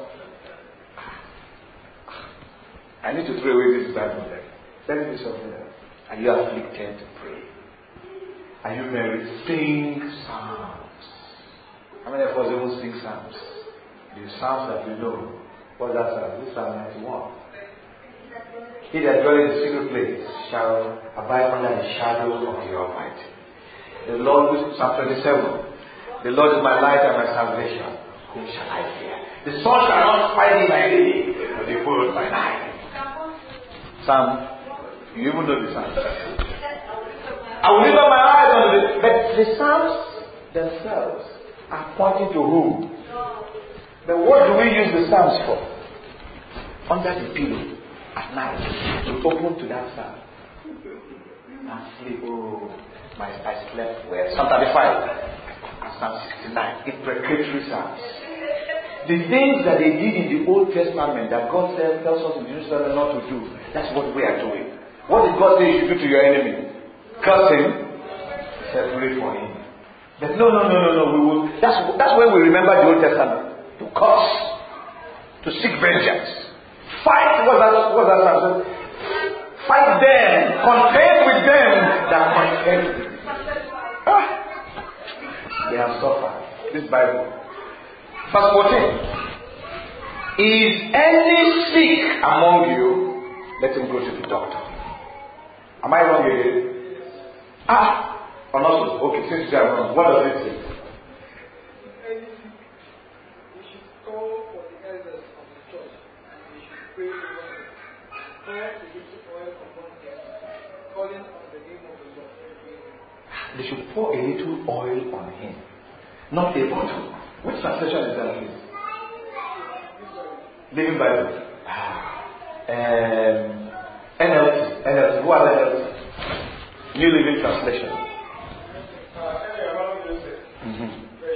I need to throw away this Bible there. Let me do something else. Are you afflicted? Pray. Are you married? Sing psalms. How many of us even sing psalms? The psalms that we know. What's that psalm? This is Psalm ninety-one. He that dwelleth in the secret place shall abide under the shadow of the Almighty. The Lord is Psalm twenty-seven. The Lord is my light and my salvation. Whom shall I fear? The sun shall not smite me by day, nor the moon by night. Psalm, you even know the Psalm. I will lift up my eyes on the. But the Psalms themselves are pointing to whom? But what do we use the Psalms for? Under the pillow at night, we open to that Psalm and sleep. Oh, my I slept well. Psalm thirty-five and Psalm sixty-nine. Imprecatory Psalms. The things that they did in the Old Testament that God says, tells us in Jerusalem not to do, that's what we are doing. What did God say you should do to your enemy? Curse him, separate for him. But no, no, no, no, no. We will. That's that's when we remember the Old Testament. To curse, to seek vengeance, fight. What's that? What's that? Fight them. Contend with them that contend with you. Ah, they have suffered. This Bible. Verse fourteen. Is any sick among you? Let him go to the doctor. Am I wrong again? Ah, or not? Okay, since you are wrong, what does it say? We should call for the elders of the church, and we should pray over them. Pour a little oil upon them, calling on the name of the Lord. They should pour a little oil on him, not a bottle. Which translation is that, please? Living Bible. Um, N L T. N L T. Who are N L T? New Living Translation. Mm-hmm.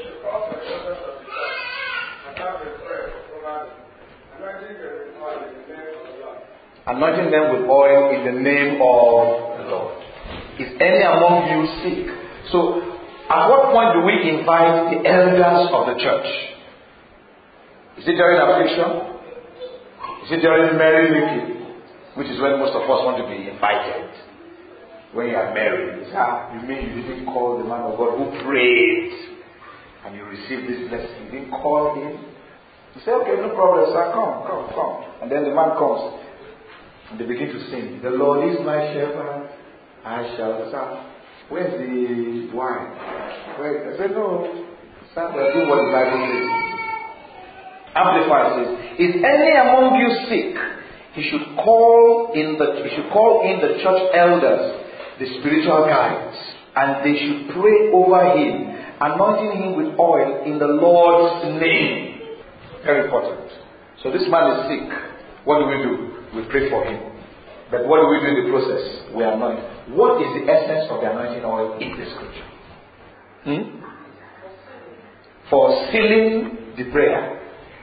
Anointing them with oil in the name of the Lord. Is any among you sick? So, at what point do we invite the elders of the church? Is it during affliction? Is it during married making? Which is when most of us want to be invited. When you are married, ah, you mean you didn't call the man of God who prayed and you received this blessing? You didn't call him? You say, okay, no problem, sir, come, come, come. And then the man comes and they begin to sing, the Lord is my shepherd, I shall serve. Where's the wine? Where? I said, no, sir, we're doing what the Bible says. Amplified says, is any among you sick? He should call in the he should call in the church elders, the spiritual guides, and they should pray over him, anointing him with oil in the Lord's name. Very important. So this man is sick. What do we do? We pray for him. But what do we do in the process? We anoint. What is the essence of the anointing oil in the scripture? Hmm? For sealing the prayer.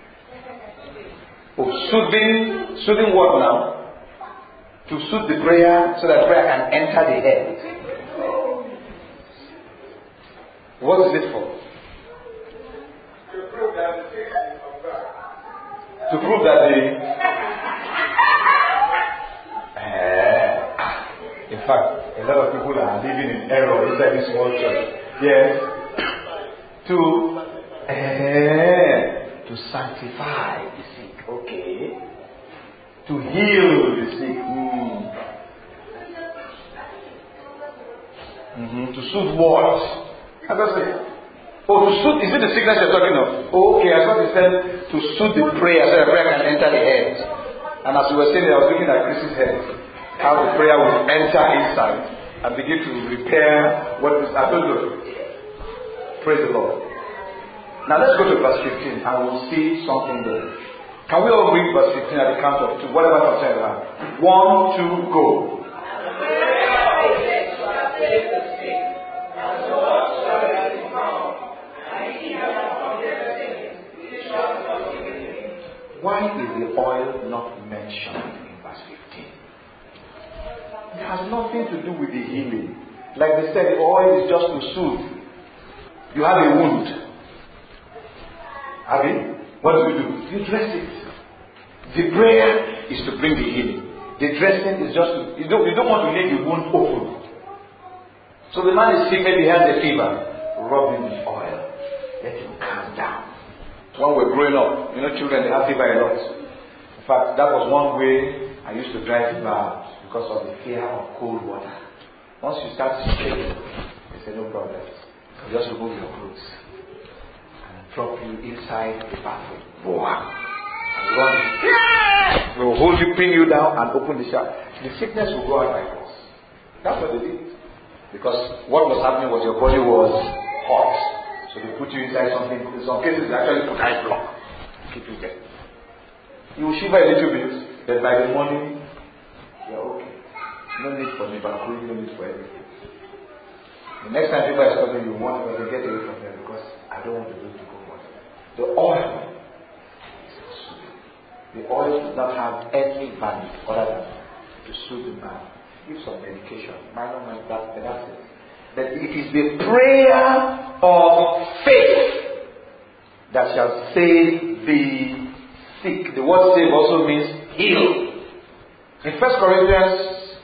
Of soothing, soothing what now? To soothe the prayer so that prayer can enter the head. What is it for? To prove that the faith is of God. To prove that the... Uh, in fact, a lot of people are living in error inside this small church. Yes. To... Uh, to sanctify the sick. Okay. To heal the sick. Mm. Mm-hmm. To soothe what? How does it? Oh, to soothe. Is it the sickness you're talking of? Oh, okay, I thought you said to soothe the prayer so the prayer can enter the head. And as you were saying, I was looking at Chris's head. How the prayer will enter inside and begin to repair what is. I don't know. Praise the Lord. Now let's go to verse fifteen and we'll see something there. Can we all read verse fifteen at the count of two? Whatever concern you have. One, two, go. Why is the oil not mentioned in verse fifteen? It has nothing to do with the healing. Like they said, the oil is just to soothe. You have a wound. Have you? What do you do? You dress it. The prayer is to bring the healing. The dressing is just to, you don't, you don't want to leave the wound open. So the man is sick, maybe he has a fever. Rub him with oil. Let him calm down. When we're growing up, you know, children, they have fever a lot. In fact, that was one way I used to drive fever out because of the fear of cold water. Once you start shaking, they say, no problem. You just remove your clothes and drop you inside the bathroom. Boah! And run. They will hold you, pin you down, and open the shower. The sickness will go out by force. That's what they did. Because what was happening was your body was hot. So they put you inside something. In some cases, they actually put ice block to keep you there. You will shiver a little bit, but by the morning, you're okay. No need for Nibakuri, no need for everything. The next time people are coming, you want to get away from them because I don't want to lose the cold water. The oil is soothing. The oil does not have any value other than to soothe the man. Give some medication, minor, minor, that, that's it. But it is the prayer of faith that shall save the sick. The word save also means heal. In First Corinthians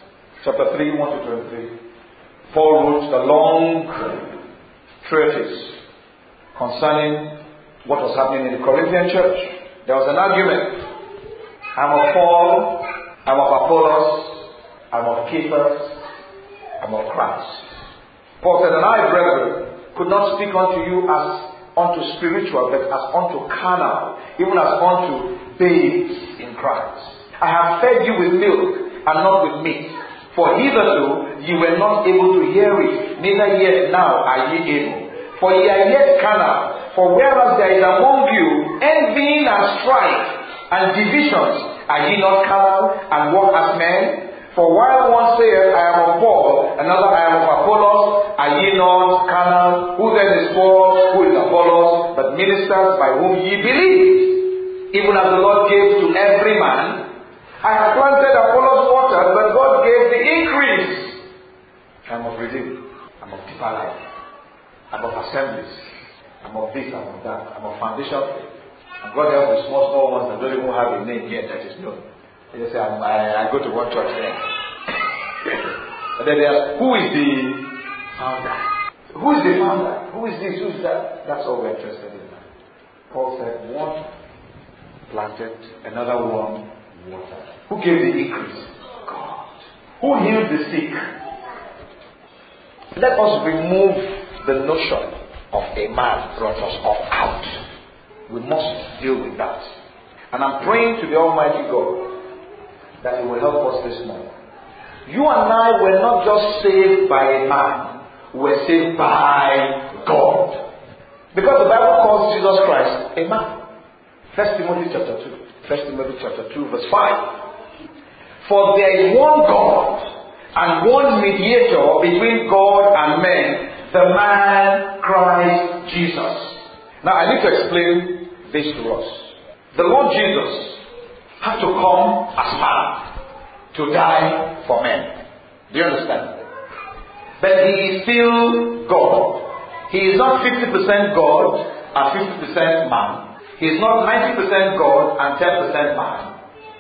chapter three, one to twenty-three. Paul wrote the long treatise concerning what was happening in the Corinthian church. There was an argument. I'm of Paul, I'm of Apollos, I'm of Cephas, I'm of Christ. Paul said, and I, brethren, could not speak unto you as unto spiritual, but as unto carnal, even as unto babes in Christ. I have fed you with milk and not with meat. For hitherto ye were not able to hear it, neither yet now are ye able. For ye are yet carnal. For whereas there is among you envying and strife and divisions, are ye not carnal and walk as men? For while one saith, I am of Paul, another, I am of Apollos, are ye not carnal? Who then is Paul? Who is Apollos? But ministers by whom ye believe. Even as the Lord gave to every man. I have planted, Apollos watered, but God gave the increase. I am of Redeem. I'm of Deeper Life. I'm of Assemblies. I'm of this, I'm of that. I'm of Foundation Faith. And God helps the small, small ones that don't even have a name yet that is known. They just say, I'm, I, I go to one church there. And then they ask, who is the founder? Who is the founder? Who is this? Who is that? That's all we're interested in. Paul said, one planted, another one watered. Who gave the increase? God. Who healed the sick? Let us remove the notion of a man brought us up out. We must deal with that. And I'm praying to the Almighty God that He will help us this morning. You and I were not just saved by a man, we were saved by God. Because the Bible calls Jesus Christ a man. First Timothy chapter two. First Timothy chapter two verse five. For there is one God and one mediator between God and men, the man Christ Jesus. Now I need to explain this to us. The Lord Jesus had to come as man to die for men. Do you understand? But He is still God. He is not fifty percent God and fifty percent man. He is not ninety percent God and ten percent man.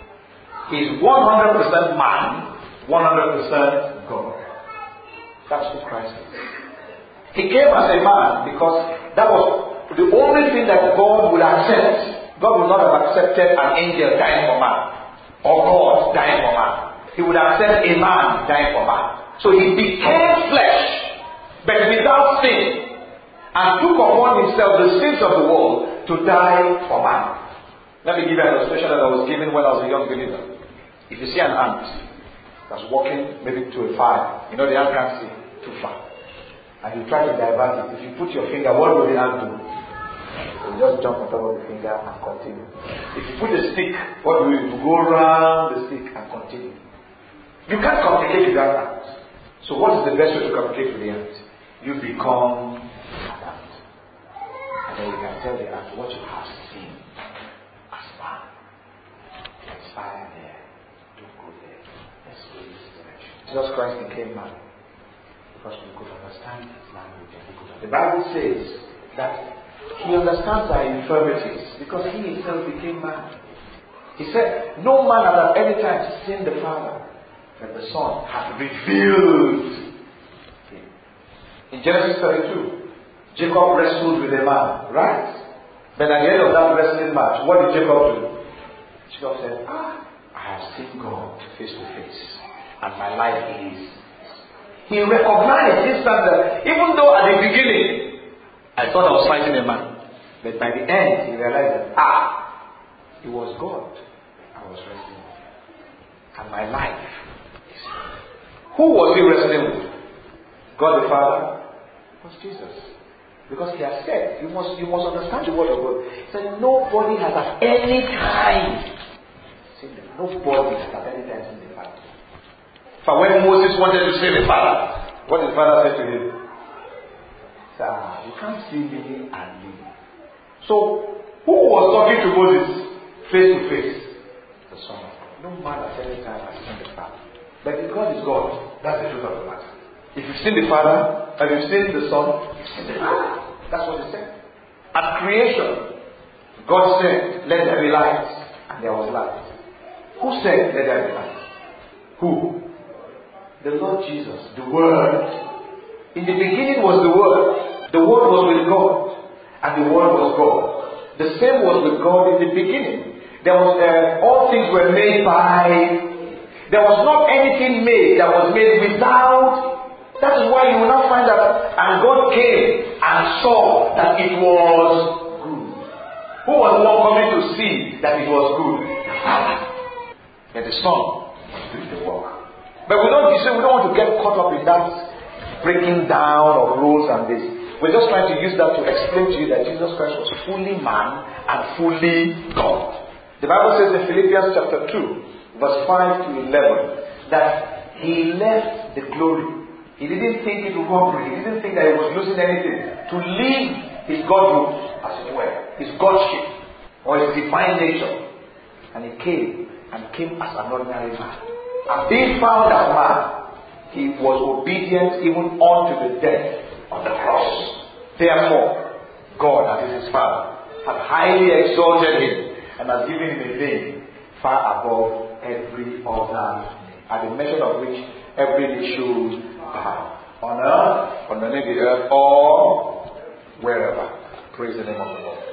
He is one hundred percent man, one hundred percent God. That's who Christ is. He came as a man because that was the only thing that God would accept. God would not have accepted an angel dying for man, or God dying for man. He would accept a man dying for man. So He became flesh, but without sin, and took upon Himself the sins of the world to die for man. Let me give you an illustration that I was given when I was a young believer. If you see an ant that's walking maybe to a fire, you know the ant can't see too far, and you try to divert it. If you put your finger, what will the ant do? It will just jump on top of the finger and continue. If you put a stick, what do you do? Go around the stick and continue. You can't communicate with that ant. So what is the best way to communicate with the ant? You become an ant. And then you can tell the ant what you have seen as man. Let's fire there. Don't go there. Let's go in this direction. Jesus Christ became man because we could understand His language. And we could understand. The Bible says that He understands our infirmities because He Himself became man. He said, no man has at any time seen the Father, but the Son hath revealed Him. In Genesis thirty-two, Jacob wrestled with a man, right? But at the end of that wrestling match, what did Jacob do? Jacob said, ah, I have seen God face to face, and my life is. He recognized this time that even though at the beginning I thought I was fighting a man, but by the end he realized that ah, it was God I was wrestling with, and my life is. Who was he wrestling with? God the Father? It was Jesus. Because He has said, you must you must understand the word of God. He said, nobody has at any time seen them. Nobody has at any time seen the Father. For when Moses wanted to see the Father, what did the Father say to him? He said, ah, you can't see me and live. So, who was talking to Moses face to face? The Son of God. No man at any time has seen the Father. But if God is God, that's the truth of the matter. If you've seen the Father, and you've seen the Son, you've seen the Father. That's what He said. At creation, God said, let there be light, and there was light. Who said, let there be light? Who? The Lord Jesus, the Word. In the beginning was the Word. The Word was with God. And the Word was God. The same was with God in the beginning. There was uh, all things were made by. There was not anything made that was made without. That is why you will not find that. And God came and saw that it was good. Who was the one coming to see that it was good? The Father. And the Son was doing the work. But we don't, you see, we don't want to get caught up in that breaking down of rules and this. We're just trying to use that to explain to you that Jesus Christ was fully man and fully God. The Bible says in Philippians chapter two, verse five to eleven, that he left the glory. He didn't think it robbery. He didn't think that he was losing anything. To leave his Godhood, as it were, his Godship, or his divine nature. And he came, and came as an ordinary man. And being found as man, he was obedient even unto the death on the cross. Therefore, God, that is his Father, hath highly exalted him and has given him a name far above every other name, at the mention of which every knee should bow, on earth, underneath the earth, or wherever. Praise the name of the Lord.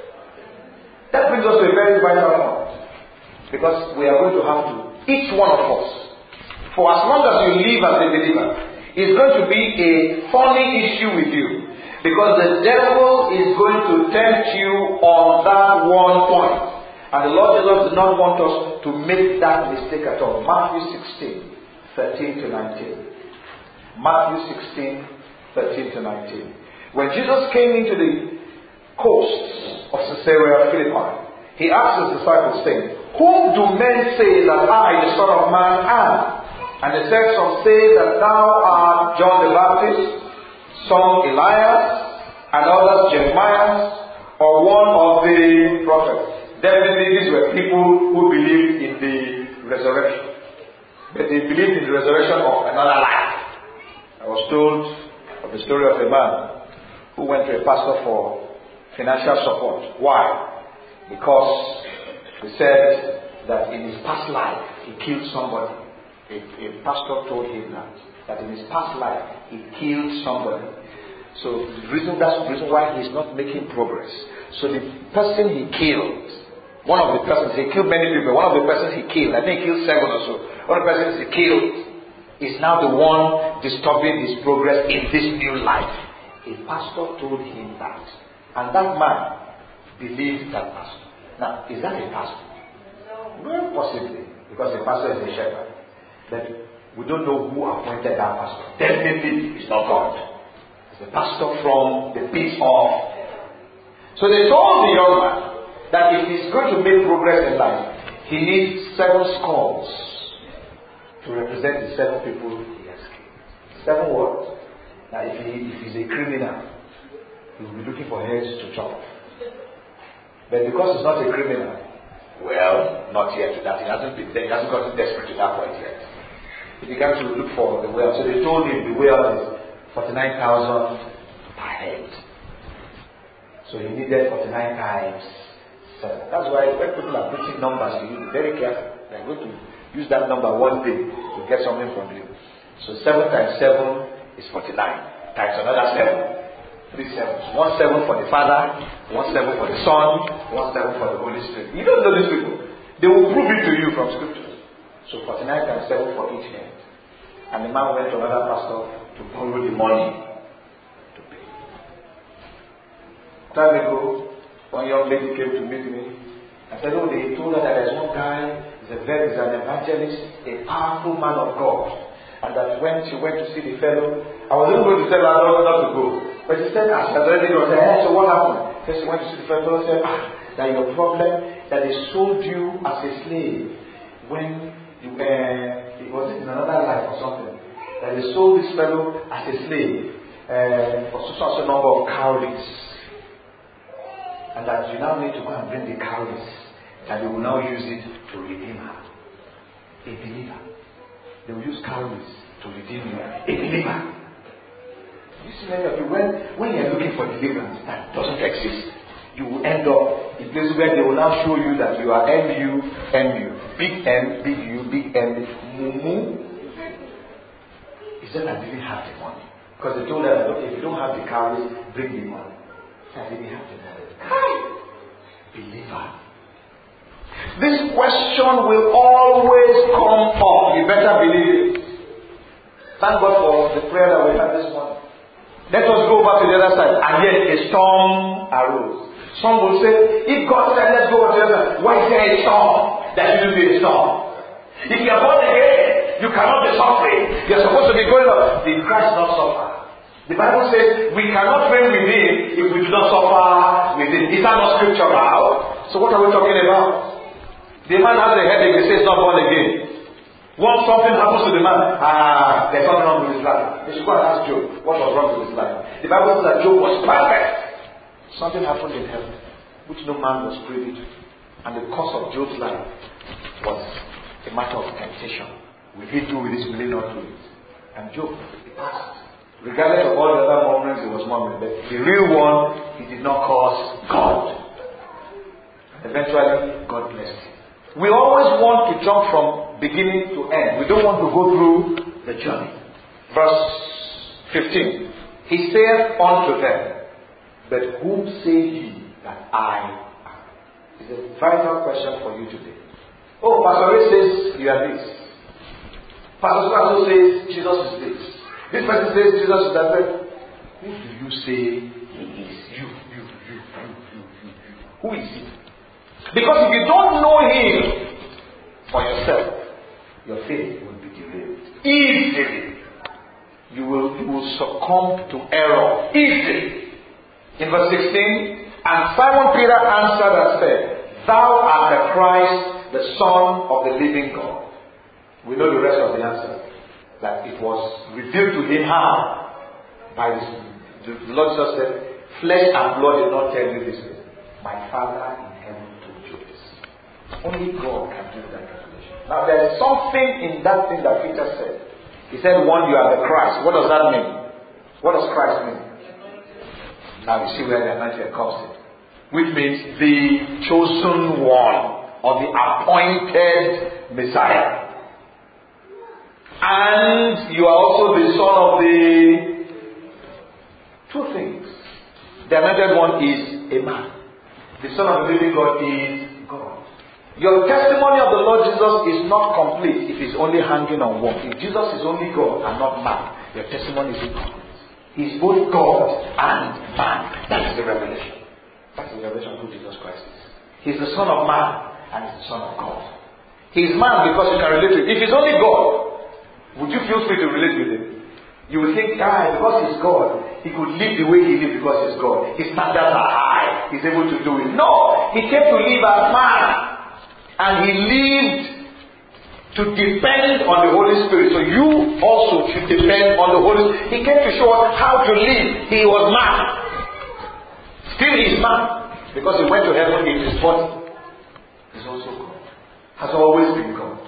That brings us to a very vital point, because we are going to have to, each one of us, for as long as you live as a believer, it's going to be a funny issue with you. Because the devil is going to tempt you on that one point. And the Lord Jesus did not want us to make that mistake at all. Matthew sixteen, thirteen to nineteen. Matthew sixteen, thirteen to nineteen. When Jesus came into the coasts of Caesarea Philippi, he asked his disciples, saying, Whom do men say that I, the Son of Man, am? And they said, Some say that thou art John the Baptist, some Elias, and others Jeremiah, or one of the prophets. Definitely these were people who believed in the resurrection. But they believed in the resurrection of another life. I was told of the story of a man who went to a pastor for financial support. Why? Because he said that in his past life he killed somebody. A, a pastor told him that, that in his past life he killed somebody. So the reason, that's the reason why he's not making progress. So the person he killed, one of the persons, he killed many people, one of the persons he killed, I think he killed seven or so, one of the persons he killed is now the one disturbing his progress in this new life. A pastor told him that. And that man believed that pastor. Now, is that a pastor? Well, possibly, because the pastor is a shepherd. But we don't know who appointed that pastor. Definitely it's not God. It's a pastor from the pit of. So they told the young man that if he's going to make progress in life, he needs seven skulls to represent the seven people he has killed. Seven words. Now if, he, if he's a criminal, he will be looking for heads to chop. But because he's not a criminal, well, not yet to that. He hasn't been there. He hasn't gotten desperate to that point yet. He began to look for the well. So they told him the well is forty-nine thousand per head. So he needed forty-nine times seven. That's why when people are putting numbers to you, be very careful. They're going to use that number one day to get something from you. So seven times seven is forty-nine. Times another seven. Three sevens. One seven for the Father, one seven for the Son, one seven for the Holy Spirit. You don't know these people. They will prove it to you from Scripture. So forty-nine times seven for each head. And the man went to another pastor to borrow the money to pay. Time ago, one young lady came to meet me. I said, oh, they told her that there's one guy, he's a very, he's an evangelist, a powerful man of God. And that when she went to see the fellow, I wasn't going to tell her not, not to go. But she said, ah, she had already gone. Hey, so what happened? So she went to see the fellow and said, ah, that your problem, that they sold you as a slave when you uh, it was in another life or something. That they sold this fellow as a slave uh, for such a number of cowries. And that you now need to go and bring the cowries. And they will now use it to redeem her. A believer. They will use cowries to redeem you. A believer. You see many of you, when, when you're looking for deliverance that doesn't exist, you will end up in places where they will now show you that you are M U, M U. Big M, big U, big M, Mumu. He said, I didn't have the money. Because they told her, if you don't have the cowries, bring the money. He said, I didn't have the money. Believer. This question will always come up. You better believe it. Thank God for the prayer that we had this morning. Let us go back to the other side. And yet a storm arose. Some will say, if God said, let's go to the other side, why is there a storm? There shouldn't be a storm. If you are born again, you cannot be suffering. You are supposed to be going up. Did Christ not suffer? The Bible says we cannot reign with him if we do not suffer with him. Is that not scriptural? So what are we talking about? The man has a headache, they say he's not born again. Once something happens to the man, ah, there's something wrong with his life. They should go and ask Job what was wrong with his life. The Bible says that Job was perfect. Something happened in heaven which no man was privy to. And the cause of Job's life was a matter of temptation. Will he do with this? Will he not do it? And Job, he passed. Regardless of all the other murmurings, he was murmuring. But the real one, he did not cause God. Eventually, God blessed him. We always want to jump from beginning to end. We don't want to go through the journey. Verse fifteen. He saith unto them, but whom say ye that I am? It's a vital question for you today. Oh, Pastor Ray says you are this. Pastor Suazo says Jesus is this. This person says Jesus is that. Who do you say he is? You, you, you, you, you, you, you. Who is he? Because if you don't know him for yourself, your faith will be derailed. Easily. You will, you will succumb to error. Easily. In verse sixteen, and Simon Peter answered and said, Thou art the Christ, the Son of the living God. We know the rest of the answer. That it was revealed to him how? By this. The Lord Jesus said, flesh and blood did not tell you this. My Father in heaven told you this. Only God can do that revelation. Now there is something in that thing that Peter said. He said, one, you are the Christ. What does that mean? What does Christ mean? Now you see where the anointing comes in. Which means the chosen one, or the appointed Messiah. And you are also the son of the two things. The anointed one is a man. The Son of the living God is God. Your testimony of the Lord Jesus is not complete if it's only hanging on one. If Jesus is only God and not man, your testimony is incomplete. He is both God and man. That is the revelation. That's the revelation of who Jesus Christ is. He is the Son of man and He is the Son of God. He is man because you can relate to him. If he's only God, would you feel free to relate with him? You would think, ah, because he's God, he could live the way he lived because he's God. His standards are high. He's able to do it. No! He came to live as man. And he lived to depend on the Holy Spirit. So you also should depend on the Holy Spirit. He came to show us how to live. He was man. Still he is man. Because he went to heaven in his body. He's also God. Has always been God.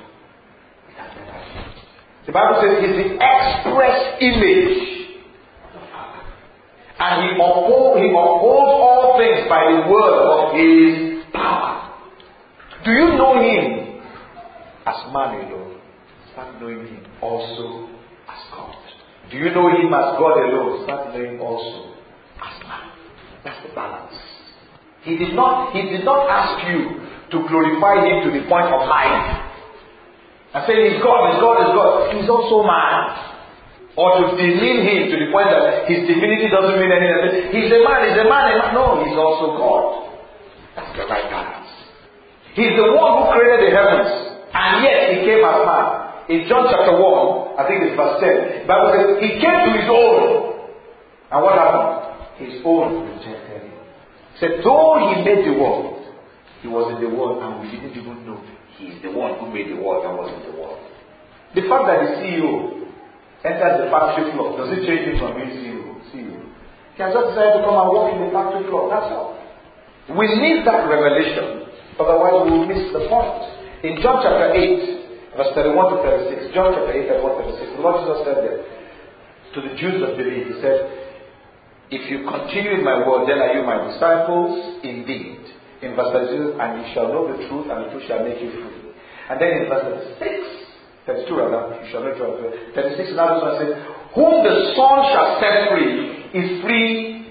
The Bible says he's the express image of the Father. And he upholds, he upholds all things by the word of his power. Do you know him as man alone? Start knowing him also as God. Do you know him as God alone? Start knowing him also as man. That's the balance. He did not, he did not ask you to glorify him to the point of lying. I say he's God, he's God, he's God. He's also man. Or to demean him to the point that his divinity doesn't mean anything. He's a man, he's a man, a man. No, he's also God. That's the right balance. He's the one who created the heavens. And yet he came as man. In John chapter one, I think it's verse ten, the Bible says he came to his own. And what happened? His own rejected him. He said, though he made the world, he was in the world and we didn't even know. He is the one who made the world and was in the world. The fact that the C E O enters the factory floor, does it change him from being C E O? C E O. He has just decided to come and walk in the factory floor. That's all. We need that revelation. Otherwise we will miss the point. In John chapter eight, verse thirty-one to thirty-six, John chapter eight, thirty-one to thirty-six, the Lord Jesus said there to the Jews that believe, He said, if you continue in my word, then are you my disciples indeed. In verse thirty-two, and you shall know the truth, and the truth shall make you free. And then in verse thirty-six, thirty-two rather, you shall not draw. thirty-six, another one says, whom the Son shall set free is free.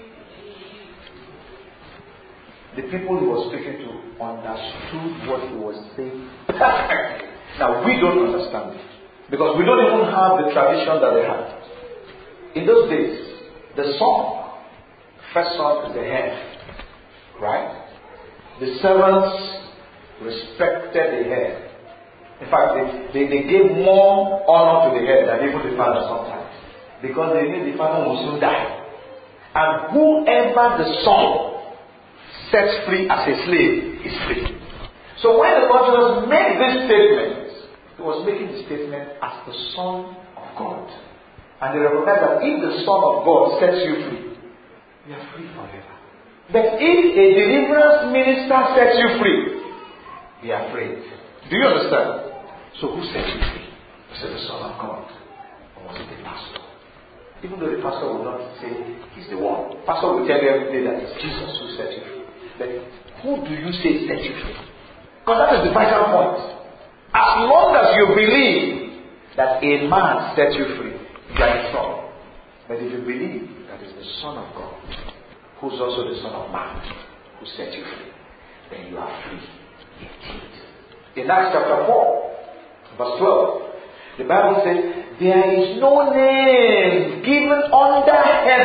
The people he was speaking to understood what he was saying perfectly. Now we don't understand it. Because we don't even have the tradition that they had. In those days, the son, first son is the head. Right? The servants respected the head. In fact, they, they, they gave more honor to the head than even the father sometimes. Because they knew the father would soon die. And whoever the son sets free as a slave is free. So when the Lord made this statement, he was making the statement as the Son of God. And they recognize that if the Son of God sets you free, you are free forever. But if a deliverance minister sets you free, be afraid. Do you understand? So who set you free? Was it the Son of God? Or was it the pastor? Even though the pastor will not say he's the one. Pastor will tell you every day that it's Jesus who set you free. But who do you say set you free? Because that is the vital point. As long as you believe that a man sets you free, you are in trouble. But if you believe that it's the Son of God, who's also the Son of Man, who set you free, then you are free indeed. In Acts chapter four, verse twelve, the Bible says, there is no name given under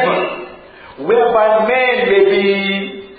heaven whereby men may be.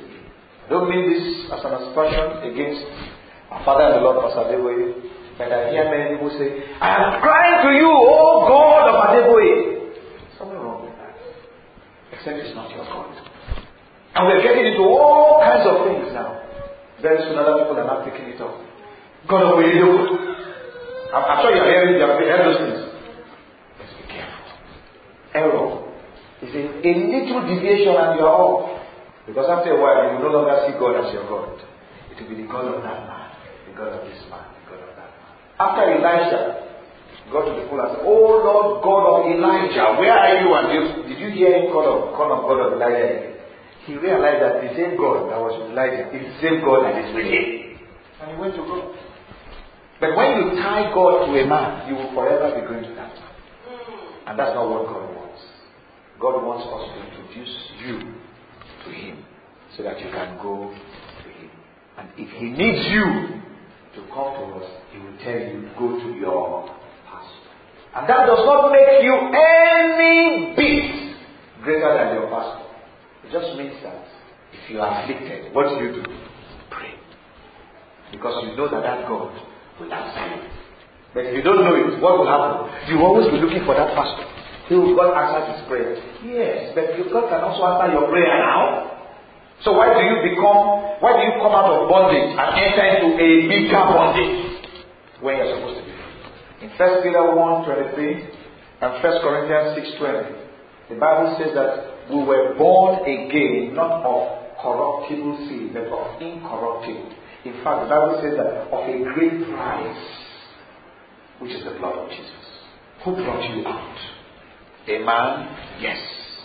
I don't mean this as an aspersion against our Father and the Lord, Pastor Adeboye, but I hear many people say, I am crying to you, oh God of Adeboye. Something wrong with that. Except it's not your God. And we're getting into all kinds of things now. Very soon other people are not picking it up. God of Adeboye. I'm, I'm sure you're hearing, you're hearing those things. Let's be careful. Error is a, a little deviation and you're off. Because after a while you will no longer see God as your God. It will be the God of that man. God of this man, God of that man. After Elijah got to the pool and said, oh Lord God of Elijah, where are you? And you, did you hear him call of, call of God of Elijah again? He realized that the same God that was with Elijah is the same God that is with him. And he went to God. But when you tie God to a man, you will forever be going to that man. And that's not what God wants. God wants us to introduce you to him so that you can go to him. And if he needs you to come to us, he will tell you, go to your pastor. And that does not make you any bit greater than your pastor. It just means that if you are afflicted, what do you do? Pray. Because you know that that God will answer you. But if you don't know it, what will happen? You will always be looking for that pastor. He will God answer his prayer. Yes, but God can also answer your prayer now. So why do you become, why do you come out of bondage and enter into a bigger bondage when you're supposed to be free? In First Peter one twenty-three and First Corinthians six twenty, the Bible says that we were born again not of corruptible seed, but of incorruptible. In fact, the Bible says that of a great price, which is the blood of Jesus. Who brought you out? A man? Yes.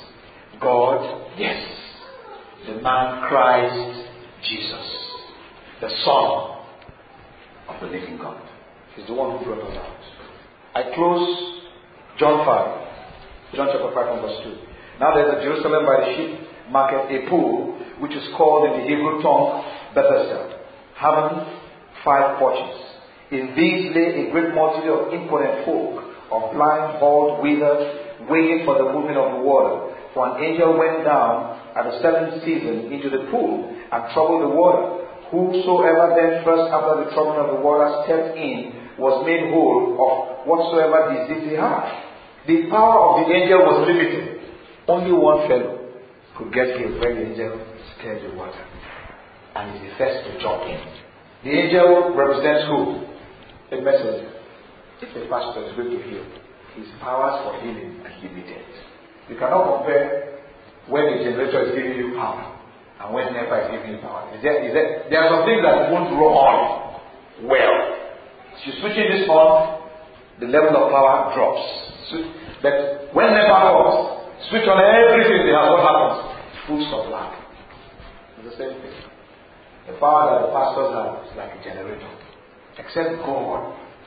God? Yes. The man Christ Jesus, the Son of the living God. He's the one who brought us out. I close John five. John chapter five and verse two. Now there's at Jerusalem by the sheep market a pool, which is called in the Hebrew tongue Bethesda, having five porches. In these lay a great multitude of impotent folk, of blind, halt, withered, waiting for the movement of the water. For an angel went down at the seventh season into the pool and troubled the water. Whosoever then first after the troubling of the water stepped in was made whole of whatsoever disease he had. The power of the angel was limited. Only one fellow could get healed when the angel stirred the water. And is the first to jump in. The angel represents who? A messenger. If a pastor is going to heal, his powers for healing are limited. You cannot compare when the generator is giving you power and when NEPA is giving you power. Is there, is there, there are some things that won't run well. If you're switching this on, the level of power drops. But when NEPA comes, switch on everything, they have what happens? Full supply. It's the same thing. The power that the pastors have is like a generator. Except God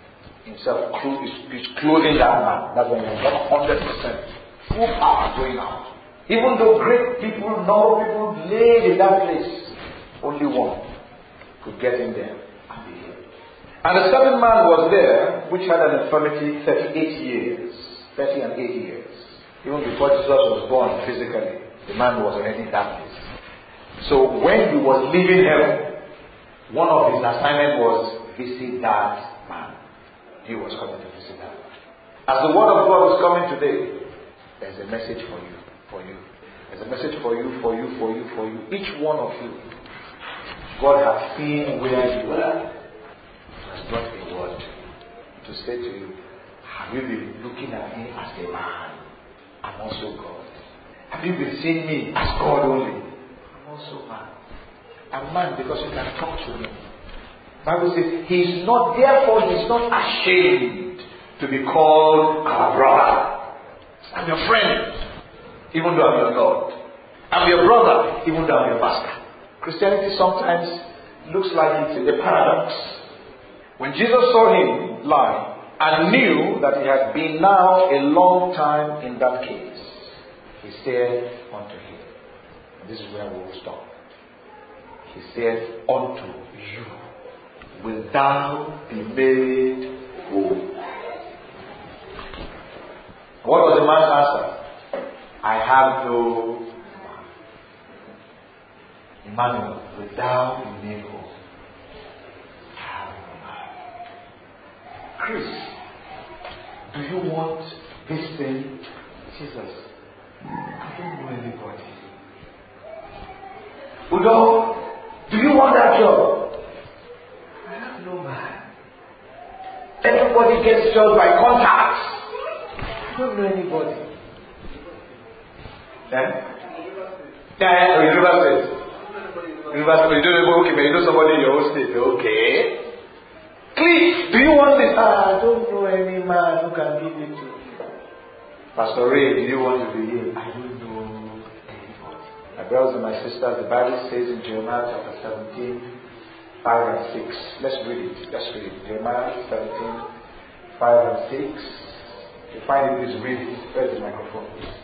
himself is clothing that man. That's when he was one hundred percent full power going out. Even though great people, noble people laid in that place, only one could get in there and be healed. And the seventh man was there, which had an infirmity thirty-eight years. thirty and eight years. Even before Jesus was born physically, the man was already in that place. So when he was leaving heaven, one of his assignments was visit that man. He was coming to visit that man. As the word of God is coming today, there's a message for you, for you. There's a message for you, for you, for you, for you. Each one of you, God has seen where you are. Has brought a word to say to you, have you been looking at me as a man? I'm also God. Have you been seeing me as God only? I'm also man. I'm man because you can talk to me. The Bible says, he is not, therefore he is not ashamed to be called our brother. I'm your friend, even though I'm your Lord. I'm your brother, even though I'm your master. Christianity sometimes looks like it's a paradox. When Jesus saw him lie and knew that he had been now a long time in that case, he said unto him, and this is where we will stop. He said unto you, will thou be made whole? What was the man's answer? I have no man. Emmanuel, will thou be made whole? I have no man. Chris, do you want this thing? Jesus, I don't know anybody. Udo, do you want that job? I have no man. Everybody gets jobs by contacts. I don't know anybody. Eh? Yeah, or university. University, you don't know, okay, but you know somebody in your own state. Okay. Click, do you want this? Ah, I don't know any man who can give it to you. Pastor Ray, do you want to be healed? I don't know anybody. My brothers and my sisters, the Bible says in Jeremiah chapter seventeen, five and six. Let's read it. Let's read it. Jeremiah seventeen, five and six. If you find it, please read it. Where's the microphone, please?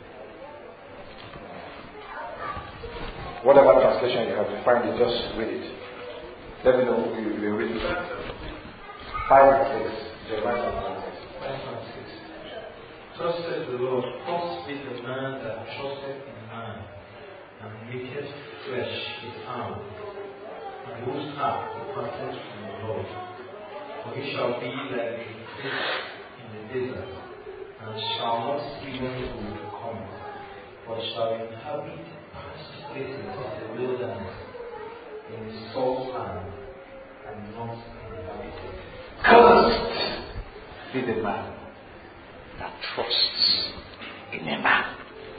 Whatever translation you have, you find it, just read it. Let me know if you read it. Five and six. Jeremiah five and six. Thus says the Lord, cursed be the man that trusteth in man, and maketh flesh his arm, and whose heart departeth from the Lord. For he shall be like a fish in the desert, and shall not see when food cometh, but shall inhabit parched places of the wilderness, in the salt land, and not inhabited. Cursed be the man that trusts in a man.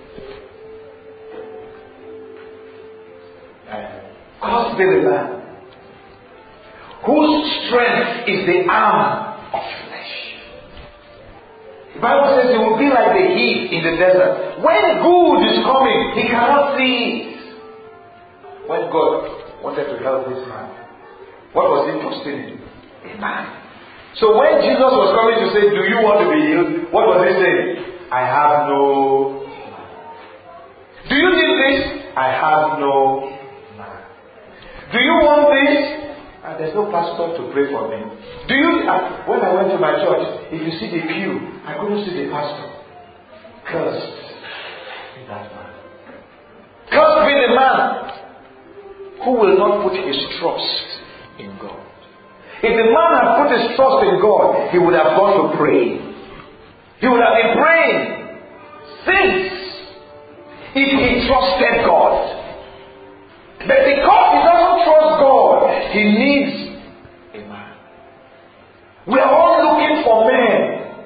Cursed be the man whose strength is the arm of flesh. The Bible says he will be like the heat in the desert. When good is coming, he cannot see it. When God wanted to help this man, what was he trusting in? A man. So when Jesus was coming to say, do you want to be healed? What was he saying? I have no man. Do you need this? I have no man. Do you want this? And there's no pastor to pray for me. Do you? Uh, when I went to my church, if you see the pew, I couldn't see the pastor. Cursed be that man. Cursed be the man who will not put his trust in God. If the man had put his trust in God, he would have gone to pray. He would have been praying since if he trusted God. But because he doesn't trust God, he needs a man. We are all looking for men.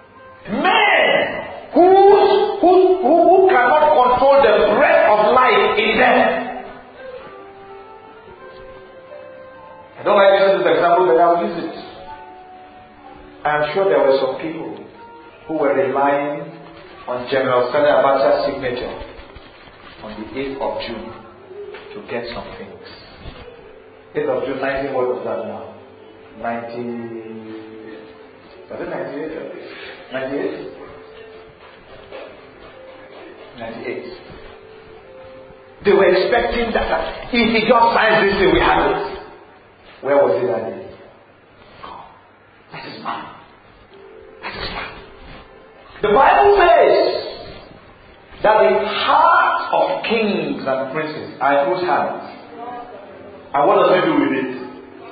Men who, who, who, who cannot control the breath of life in them. I don't like using this example, but I'll use it. I am sure there were some people who were relying on General Sani Abacha's signature on the eighth of June to get some things. eighth of June, nineteen, what was that now? nineteen Was it ninety-eight? ninety-eight? ninety-eight. They were expecting that if he just signs this thing, we have it. Where was he that day? That is man. That is man. The Bible says that the hearts of kings and princes are in whose hands? And what does he do with it?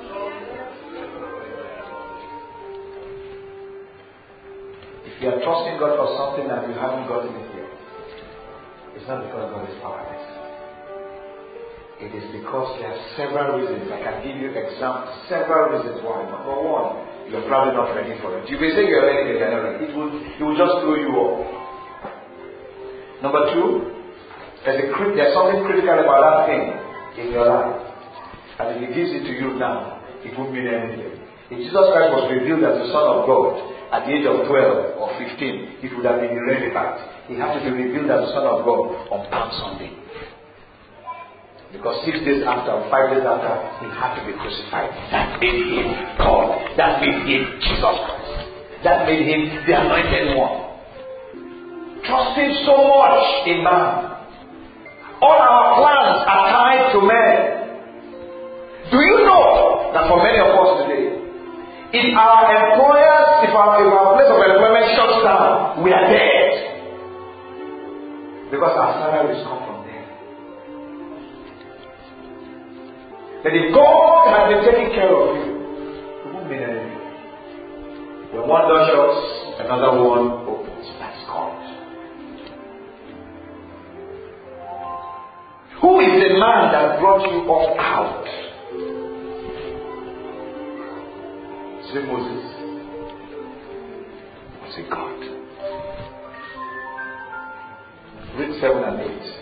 If you are trusting God for something and you haven't gotten it yet, it's not because God is powerless. It is because there are several reasons. I can give you examples, several reasons why. Number one, you are probably not ready for it. You may say you are ready, but you are not ready. It will, it will just throw you off. Number two, there's, a, there's something critical about that thing in your life. And if he gives it to you now, it won't mean anything. If Jesus Christ was revealed as the Son of God at the age of twelve or fifteen, it would have been irrelevant. He had to be revealed as the Son of God on Palm Sunday. Because six days after, or five days after, he had to be crucified. That made him God. That made him Jesus Christ. That made him the anointed one. Trusting so much in man. All our plans are tied to men. Do you know that for many of us today, if our employers, if our, if our place of employment shuts down, we are dead. Because our salaries come from them. That if God had been taking care of you, it wouldn't mean anything. When one door shuts, another one opens. That's God. Who is the man that brought you up out? Is it Moses? Was it God? Read seven and eight.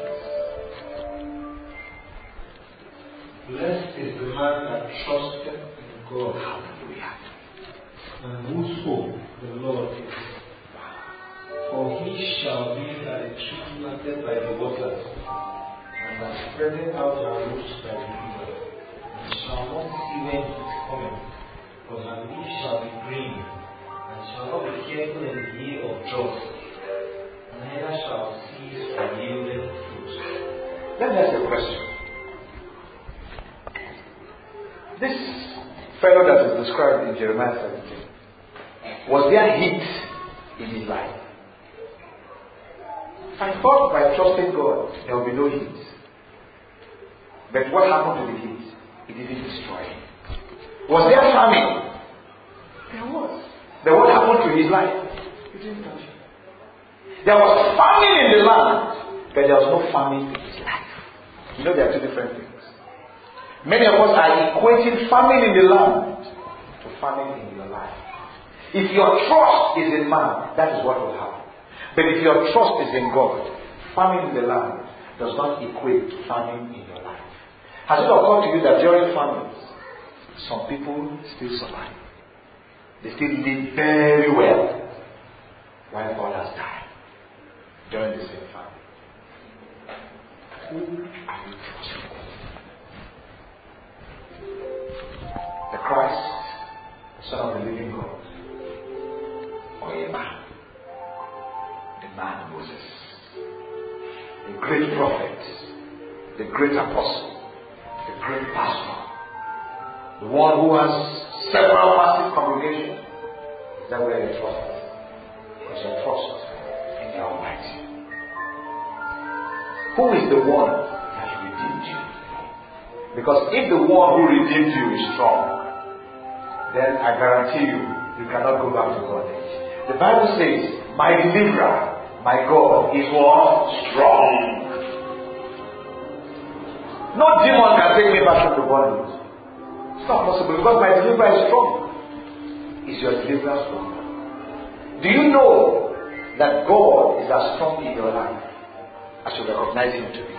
Blessed is the man that trusteth in God. Hallelujah. And whose hope the Lord is. For he shall be like a tree planted by the waters, and by spreading out her roots by the river, and shall not see when it is coming, but her leaves shall be green, and shall not be careful in the year of drought, neither shall cease from yielding fruit. Let me ask you a question. This fellow that is described in Jeremiah seventeen, was there heat in his life? I thought by trusting God there will be no heat. But what happened to the heat? It didn't destroy him. Was there famine? There was. But what happened to his life? It didn't touch him. There was famine in the land, but there was no famine in his life. You know there are two different things. Many of us are equating famine in the land to famine in your life. If your trust is in man, that is what will happen. But if your trust is in God, famine in the land does not equate to famine in your life. Has it occurred to you that during famines, some people still survive? They still live very well, while others die during the same famine. Who are you trusting? The Christ, the Son of the living God, or a man, the man Moses, the great prophet, the great apostle, the great pastor, the one who has several massive congregations. Is that where you trust? Because you trust in the Almighty. Who is the one that redeemed you? Because if the one who redeemed you is strong, then I guarantee you, you cannot go back to bondage. The Bible says, my deliverer, my God, is what? Strong. No demon can take me back from the bondage. It's not possible because my deliverer is strong. Is your deliverer strong? Do you know that God is as strong in your life as you recognize him to be?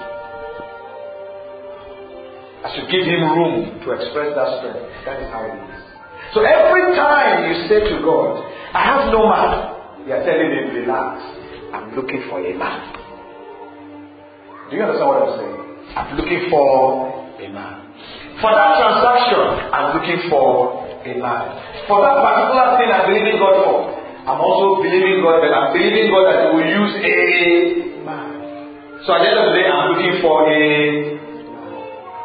As you give him room to express that strength, that is how it is. So every time you say to God, I have no man, you are telling him, relax, I'm looking for a man. Do you understand what I'm saying? I'm looking for a man. For that transaction, I'm looking for a man. For that particular thing I'm believing God for, I'm also believing God, but I'm believing God that He will use a man. So at the end of the day, I'm looking for a man.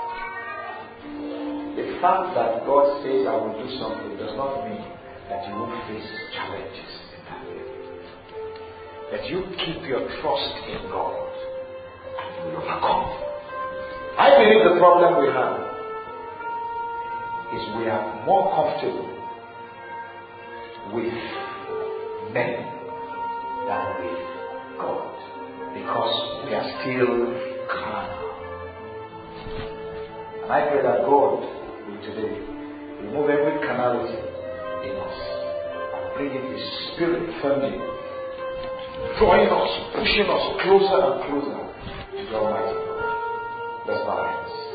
The fact that God says I will do something does not mean that you won't face challenges in that way. That you keep your trust in God and you will overcome. I believe the problem we have is we are more comfortable with men than with God because we are still carnal. And I pray that God will today remove every carnality in us and bring in His Spirit firmly, drawing us, pushing us closer and closer to the Almighty God. Let's bow our heads.